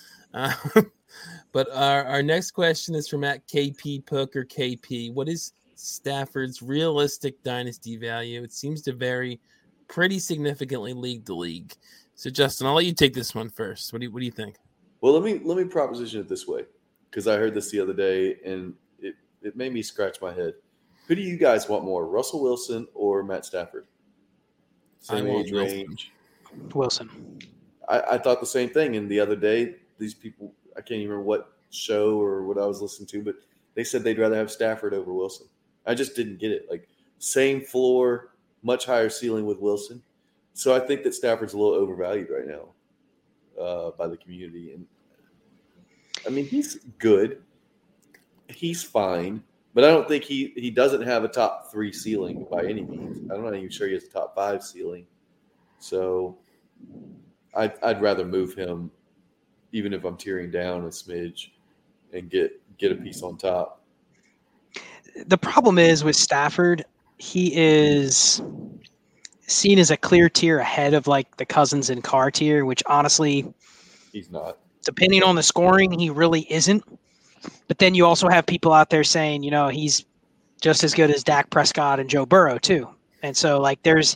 But our next question is from @KP Poker KP. What is Stafford's realistic dynasty value? It seems to vary pretty significantly league to league. So Justin, I'll let you take this one first. What do you think? Well, let me proposition it this way, because I heard this the other day and it made me scratch my head. Who do you guys want more, Russell Wilson or Matt Stafford? Same age range. Wilson. I thought the same thing. And the other day, these people, I can't even remember what show or what I was listening to, but they said they'd rather have Stafford over Wilson. I just didn't get it. Like same floor, much higher ceiling with Wilson. So I think that Stafford's a little overvalued right now by the community. And I mean, he's good. He's fine. But I don't think he doesn't have a top 3 ceiling by any means. I'm not even sure he has a top 5 ceiling. So I'd rather move him, even if I'm tearing down a smidge, and get a piece on top. The problem is with Stafford, he is seen as a clear tier ahead of like the Cousins and Carr tier, which honestly, He's not. depending on the scoring, he really isn't. But then you also have people out there saying, he's just as good as Dak Prescott and Joe Burrow too. And so like there's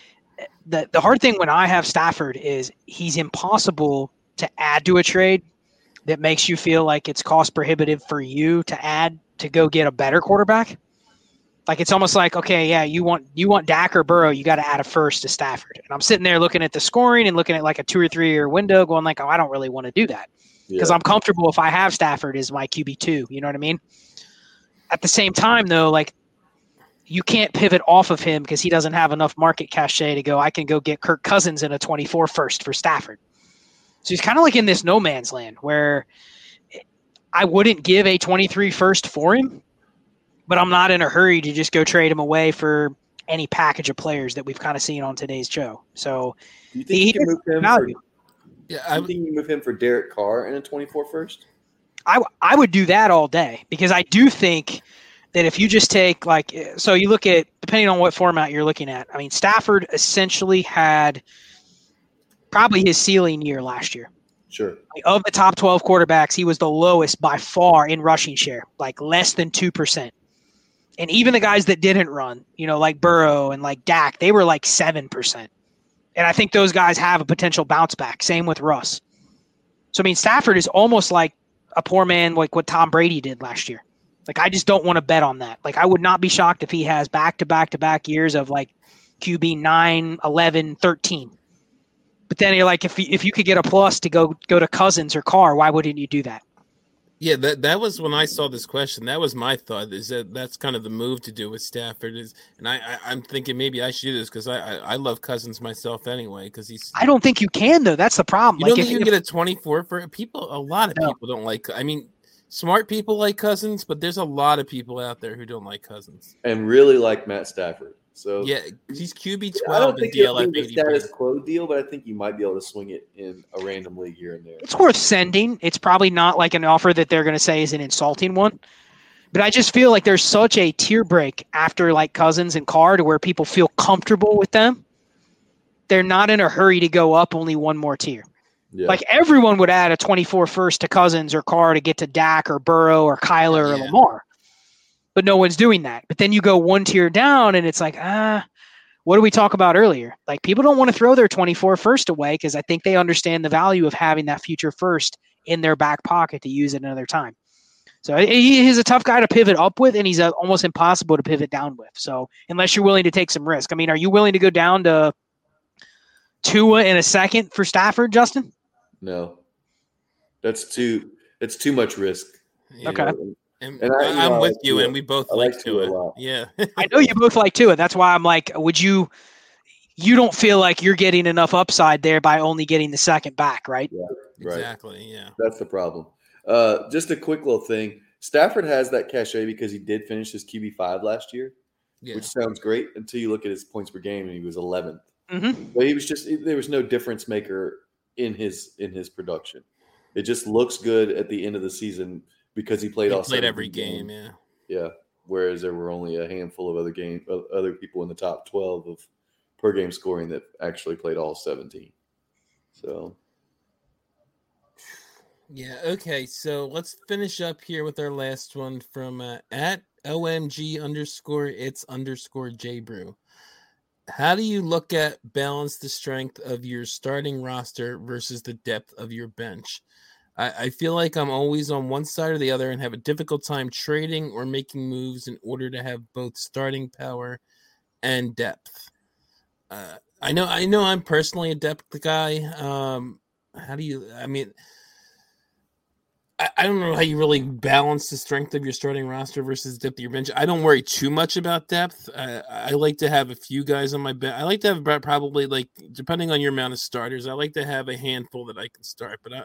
the hard thing when I have Stafford is he's impossible to add to a trade that makes you feel like it's cost prohibitive for you to add to go get a better quarterback. Like it's almost like, okay, yeah, you want Dak or Burrow, you got to add a first to Stafford. And I'm sitting there looking at the scoring and looking at like a 2 or 3 year window going like, oh, I don't really want to do that because I'm comfortable if I have Stafford as my QB2. You know what I mean? At the same time, though, like you can't pivot off of him because he doesn't have enough market cachet to go, I can go get Kirk Cousins in a 24 first for Stafford. So he's kind of like in this no man's land where I wouldn't give a 23 first for him, but I'm not in a hurry to just go trade him away for any package of players that we've kind of seen on today's show. So do you think you can move him value. I think you move him for Derek Carr in a 24 first? I would do that all day because I do think that if you just take so you look at, depending on what format you're looking at, I mean, Stafford essentially had probably his ceiling year last year. Sure. Of the top 12 quarterbacks, he was the lowest by far in rushing share, like less than 2%. And even the guys that didn't run, like Burrow and like Dak, they were like 7%. And I think those guys have a potential bounce back. Same with Russ. So, I mean, Stafford is almost like a poor man, like what Tom Brady did last year. Like, I just don't want to bet on that. Like, I would not be shocked if he has back-to-back-to-back years of like QB 9, 11, 13. But then you're like, if you could get a plus to go to Cousins or Carr, why wouldn't you do that? Yeah, that was when I saw this question. That was my thought. Is that's kind of the move to do with Stafford and I'm thinking maybe I should do this because I love Cousins myself anyway because he's. I don't think you can though. That's the problem. You don't think you can get a 24 for people? A lot of people don't like. I mean, smart people like Cousins, but there's a lot of people out there who don't like Cousins and really like Matt Stafford. So yeah, he's QB 12. I don't think DLF it's a status quo deal, but I think you might be able to swing it in a random league here and there. It's worth sending. It's probably not like an offer that they're going to say is an insulting one, but I just feel like there's such a tier break after like Cousins and Carr to where people feel comfortable with them. They're not in a hurry to go up only one more tier. Yeah. Like everyone would add a 24 first to Cousins or Carr to get to Dak or Burrow or Kyler or Lamar. But no one's doing that. But then you go one tier down and it's like, what did we talk about earlier? Like people don't want to throw their 24 first away because I think they understand the value of having that future first in their back pocket to use at another time. So he's a tough guy to pivot up with, and he's almost impossible to pivot down with. So unless you're willing to take some risk. I mean, are you willing to go down to Tua in a second for Stafford, Justin? No. That's too much risk. Yeah. Okay. And I'm with you, and we both like Tua. Yeah. I know you both like Tua. That's why I'm like, you don't feel like you're getting enough upside there by only getting the second back, right? Yeah, right. Exactly, yeah. That's the problem. Just a quick little thing. Stafford has that cachet because he did finish his QB5 last year, which sounds great until you look at his points per game, and he was 11th. Mm-hmm. But he was there was no difference maker in his production. It just looks good at the end of the season because he played every game, yeah. Yeah, whereas there were only a handful of other people in the top 12 of per game scoring that actually played all 17. So, yeah, okay. So let's finish up here with our last one from at OMG_it's_JBrew. How do you look at balance the strength of your starting roster versus the depth of your bench? I feel like I'm always on one side or the other and have a difficult time trading or making moves in order to have both starting power and depth. I know I'm personally a depth guy. How do you, I mean, I don't know how you really balance the strength of your starting roster versus depth of your bench. I don't worry too much about depth. I like to have a few guys on my bench. I like to have probably, like, depending on your amount of starters, I like to have a handful that I can start. But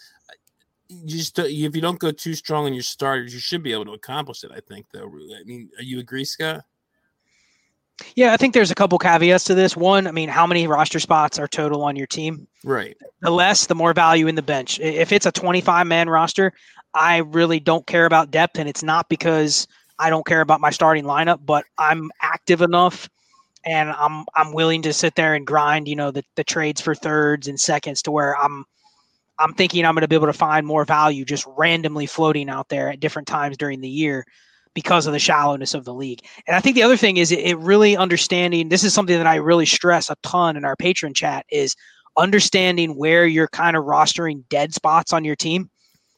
if you don't go too strong on your starters, you should be able to accomplish it, I think, though. I mean, you agree, Scott? Yeah, I think there's a couple caveats to this. One, I mean, how many roster spots are total on your team? Right. The less, the more value in the bench. If it's a 25-man roster, I really don't care about depth, and it's not because I don't care about my starting lineup, but I'm active enough and I'm willing to sit there and grind, the trades for thirds and seconds to where I'm thinking I'm going to be able to find more value just randomly floating out there at different times during the year because of the shallowness of the league. And I think the other thing is it really understanding, this is something that I really stress a ton in our patron chat, is understanding where you're kind of rostering dead spots on your team.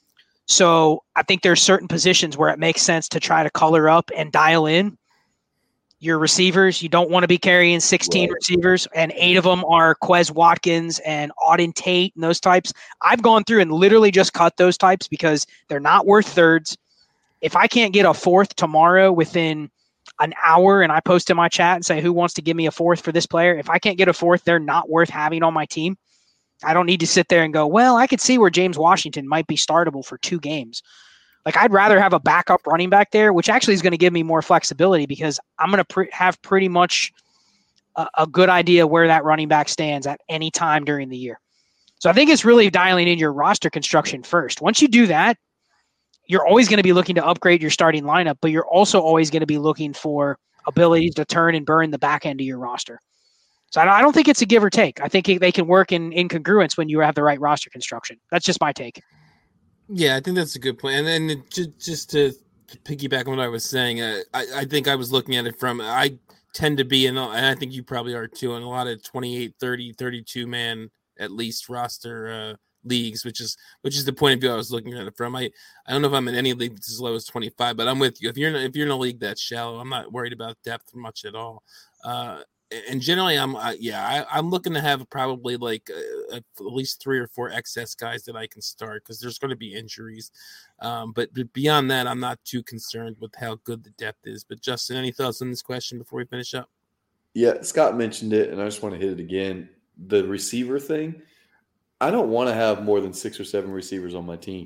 So I think there's certain positions where it makes sense to try to color up and dial in your receivers. You don't want to be carrying 16 receivers, and 8 of them are Quez Watkins and Auden Tate and those types. I've gone through and literally just cut those types because they're not worth thirds. If I can't get a fourth tomorrow within an hour and I post in my chat and say, who wants to give me a fourth for this player? If I can't get a fourth, they're not worth having on my team. I don't need to sit there and go, well, I could see where James Washington might be startable for 2 games. Like, I'd rather have a backup running back there, which actually is going to give me more flexibility because I'm going to have pretty much a good idea where that running back stands at any time during the year. So I think it's really dialing in your roster construction first. Once you do that, you're always going to be looking to upgrade your starting lineup, but you're also always going to be looking for abilities to turn and burn the back end of your roster. So I don't think it's a give or take. I think they can work in congruence when you have the right roster construction. That's just my take. Yeah, I think that's a good point. And then just to piggyback on what I was saying, I think I was looking at it from, I tend to be, and I think you probably are too, in a lot of 28, 30, 32 man at least roster leagues, which is the point of view I was looking at it from. I don't know if I'm in any league that's as low as 25, but I'm with you. If you're in a league that's shallow, I'm not worried about depth much at all. And generally, I'm looking to have probably like at least 3 or 4 excess guys that I can start because there's going to be injuries. But beyond that, I'm not too concerned with how good the depth is. But Justin, any thoughts on this question before we finish up? Yeah, Scott mentioned it, and I just want to hit it again. The receiver thing, I don't want to have more than 6 or 7 receivers on my team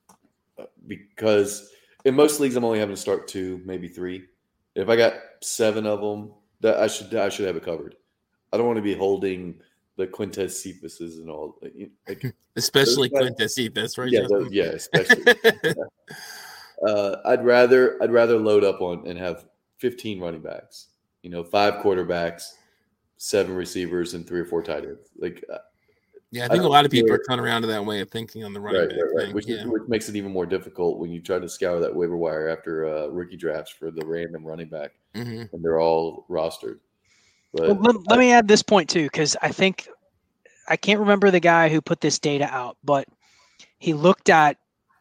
because in most leagues I'm only having to start 2, maybe 3. If I got 7 of them, that I should have it covered. I don't want to be holding the Quintez Cephas's and all, especially Quintez Cephas, right? Yeah, especially. I'd rather load up on and have 15 running backs, 5 quarterbacks, 7 receivers, and 3 or 4 tight ends. Yeah, I think a lot of people are coming around to that way of thinking on the running back thing. Which makes it even more difficult when you try to scour that waiver wire after rookie drafts for the random running back, and they're all rostered. But let me add this point too, because I think I can't remember the guy who put this data out, but he looked at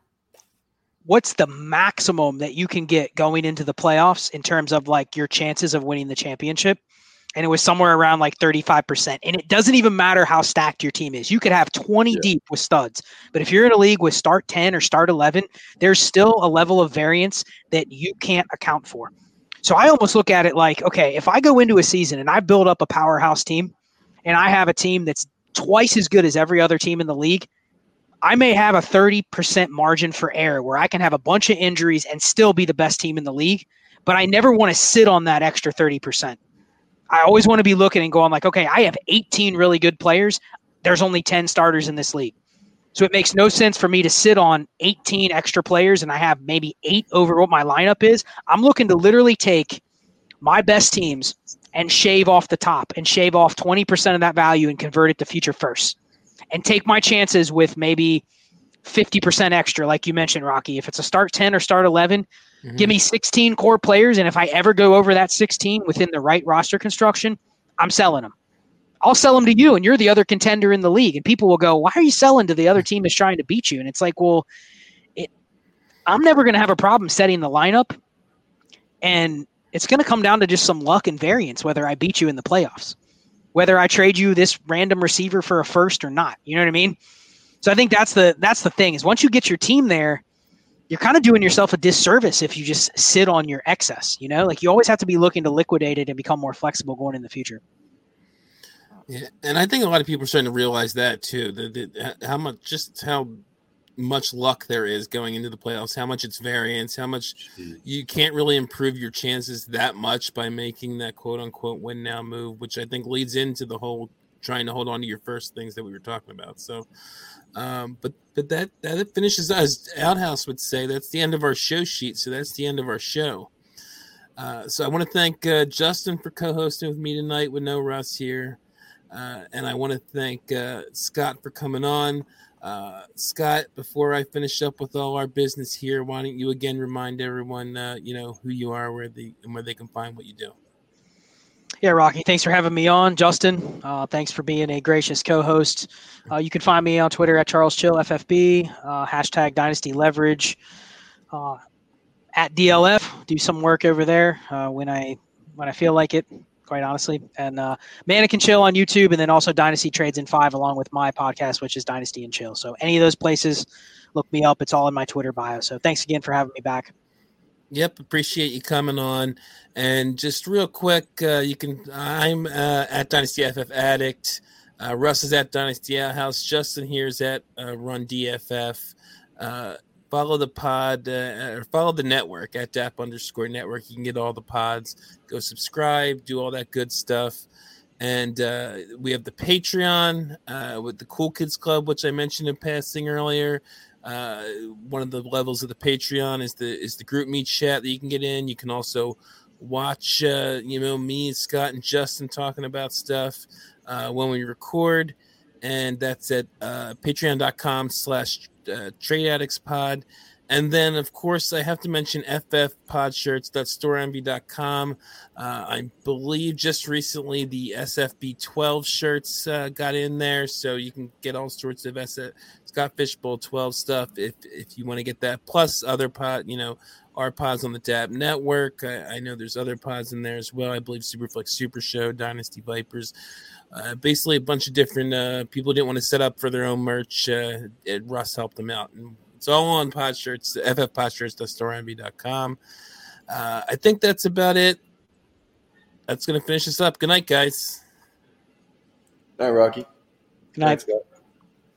what's the maximum that you can get going into the playoffs in terms of like your chances of winning the championship. And it was somewhere around like 35%. And it doesn't even matter how stacked your team is. You could have 20 deep with studs. But if you're in a league with start 10 or start 11, there's still a level of variance that you can't account for. So I almost look at it like, okay, if I go into a season and I build up a powerhouse team and I have a team that's twice as good as every other team in the league, I may have a 30% margin for error where I can have a bunch of injuries and still be the best team in the league. But I never want to sit on that extra 30%. I always want to be looking and going like, okay, I have 18 really good players. There's only 10 starters in this league. So it makes no sense for me to sit on 18 extra players and I have maybe 8 over what my lineup is. I'm looking to literally take my best teams and shave off the top and shave off 20% of that value and convert it to future firsts and take my chances with maybe 50% extra, like you mentioned, Rocky. If it's a start 10 or start 11, give me 16 core players, and if I ever go over that 16 within the right roster construction, I'm selling them. I'll sell them to you, and you're the other contender in the league. And people will go, why are you selling to the other team that's trying to beat you? And it's like, well, I'm never going to have a problem setting the lineup, and it's going to come down to just some luck and variance, whether I beat you in the playoffs, whether I trade you this random receiver for a first or not. You know what I mean? So I think that's the thing is once you get your team there, you're kind of doing yourself a disservice if you just sit on your excess, like you always have to be looking to liquidate it and become more flexible going in the future. Yeah. And I think a lot of people are starting to realize that too, how much luck there is going into the playoffs, how much it's variance, how much you can't really improve your chances that much by making that quote unquote win now move, which I think leads into the whole trying to hold on to your first things that we were talking about. So, but that finishes us. Outhouse would say that's the end of our show sheet. So that's the end of our show. So I want to thank Justin for co-hosting with me tonight with no Russ here. And I want to thank Scott for coming on. Scott, before I finish up with all our business here, why don't you again remind everyone, who you are, where they can find what you do. Yeah, Rocky, thanks for having me on. Justin, thanks for being a gracious co-host. You can find me on Twitter at CharlesChillFFB, hashtag Dynasty Leverage, at DLF. Do some work over there when I feel like it, quite honestly. And Mannequin Chill on YouTube, and then also Dynasty Trades in 5, along with my podcast, which is Dynasty and Chill. So any of those places, look me up. It's all in my Twitter bio. So thanks again for having me back. Yep, appreciate you coming on. And just real quick, I'm at Dynasty FF Addict. Russ is at Dynasty Outhouse. Justin here is at Run DFF. Follow the pod or follow the network at DAP_network. You can get all the pods. Go subscribe, do all that good stuff. And we have the Patreon with the Cool Kids Club, which I mentioned in passing earlier. One of the levels of the Patreon is the group meet chat that you can get in. You can also watch me, Scott, and Justin talking about stuff when we record, and that's at patreon.com/tradeaddictspod. And then, of course, I have to mention ffpodshirts.storeenvy.com. I believe just recently the SFB12 shirts got in there, so you can get all sorts of Scott Fishbowl 12 stuff if you want to get that, plus other our pods on the DAP network. I know there's other pods in there as well. I believe Superflex Super Show, Dynasty Vipers. Basically a bunch of different people didn't want to set up for their own merch. Russ helped them out. And it's all on pod shirts, ffpodshirts.storeenvy.com. I think that's about it. That's going to finish us up. Good night, guys. All right, Rocky. Good night. Thanks, Scott.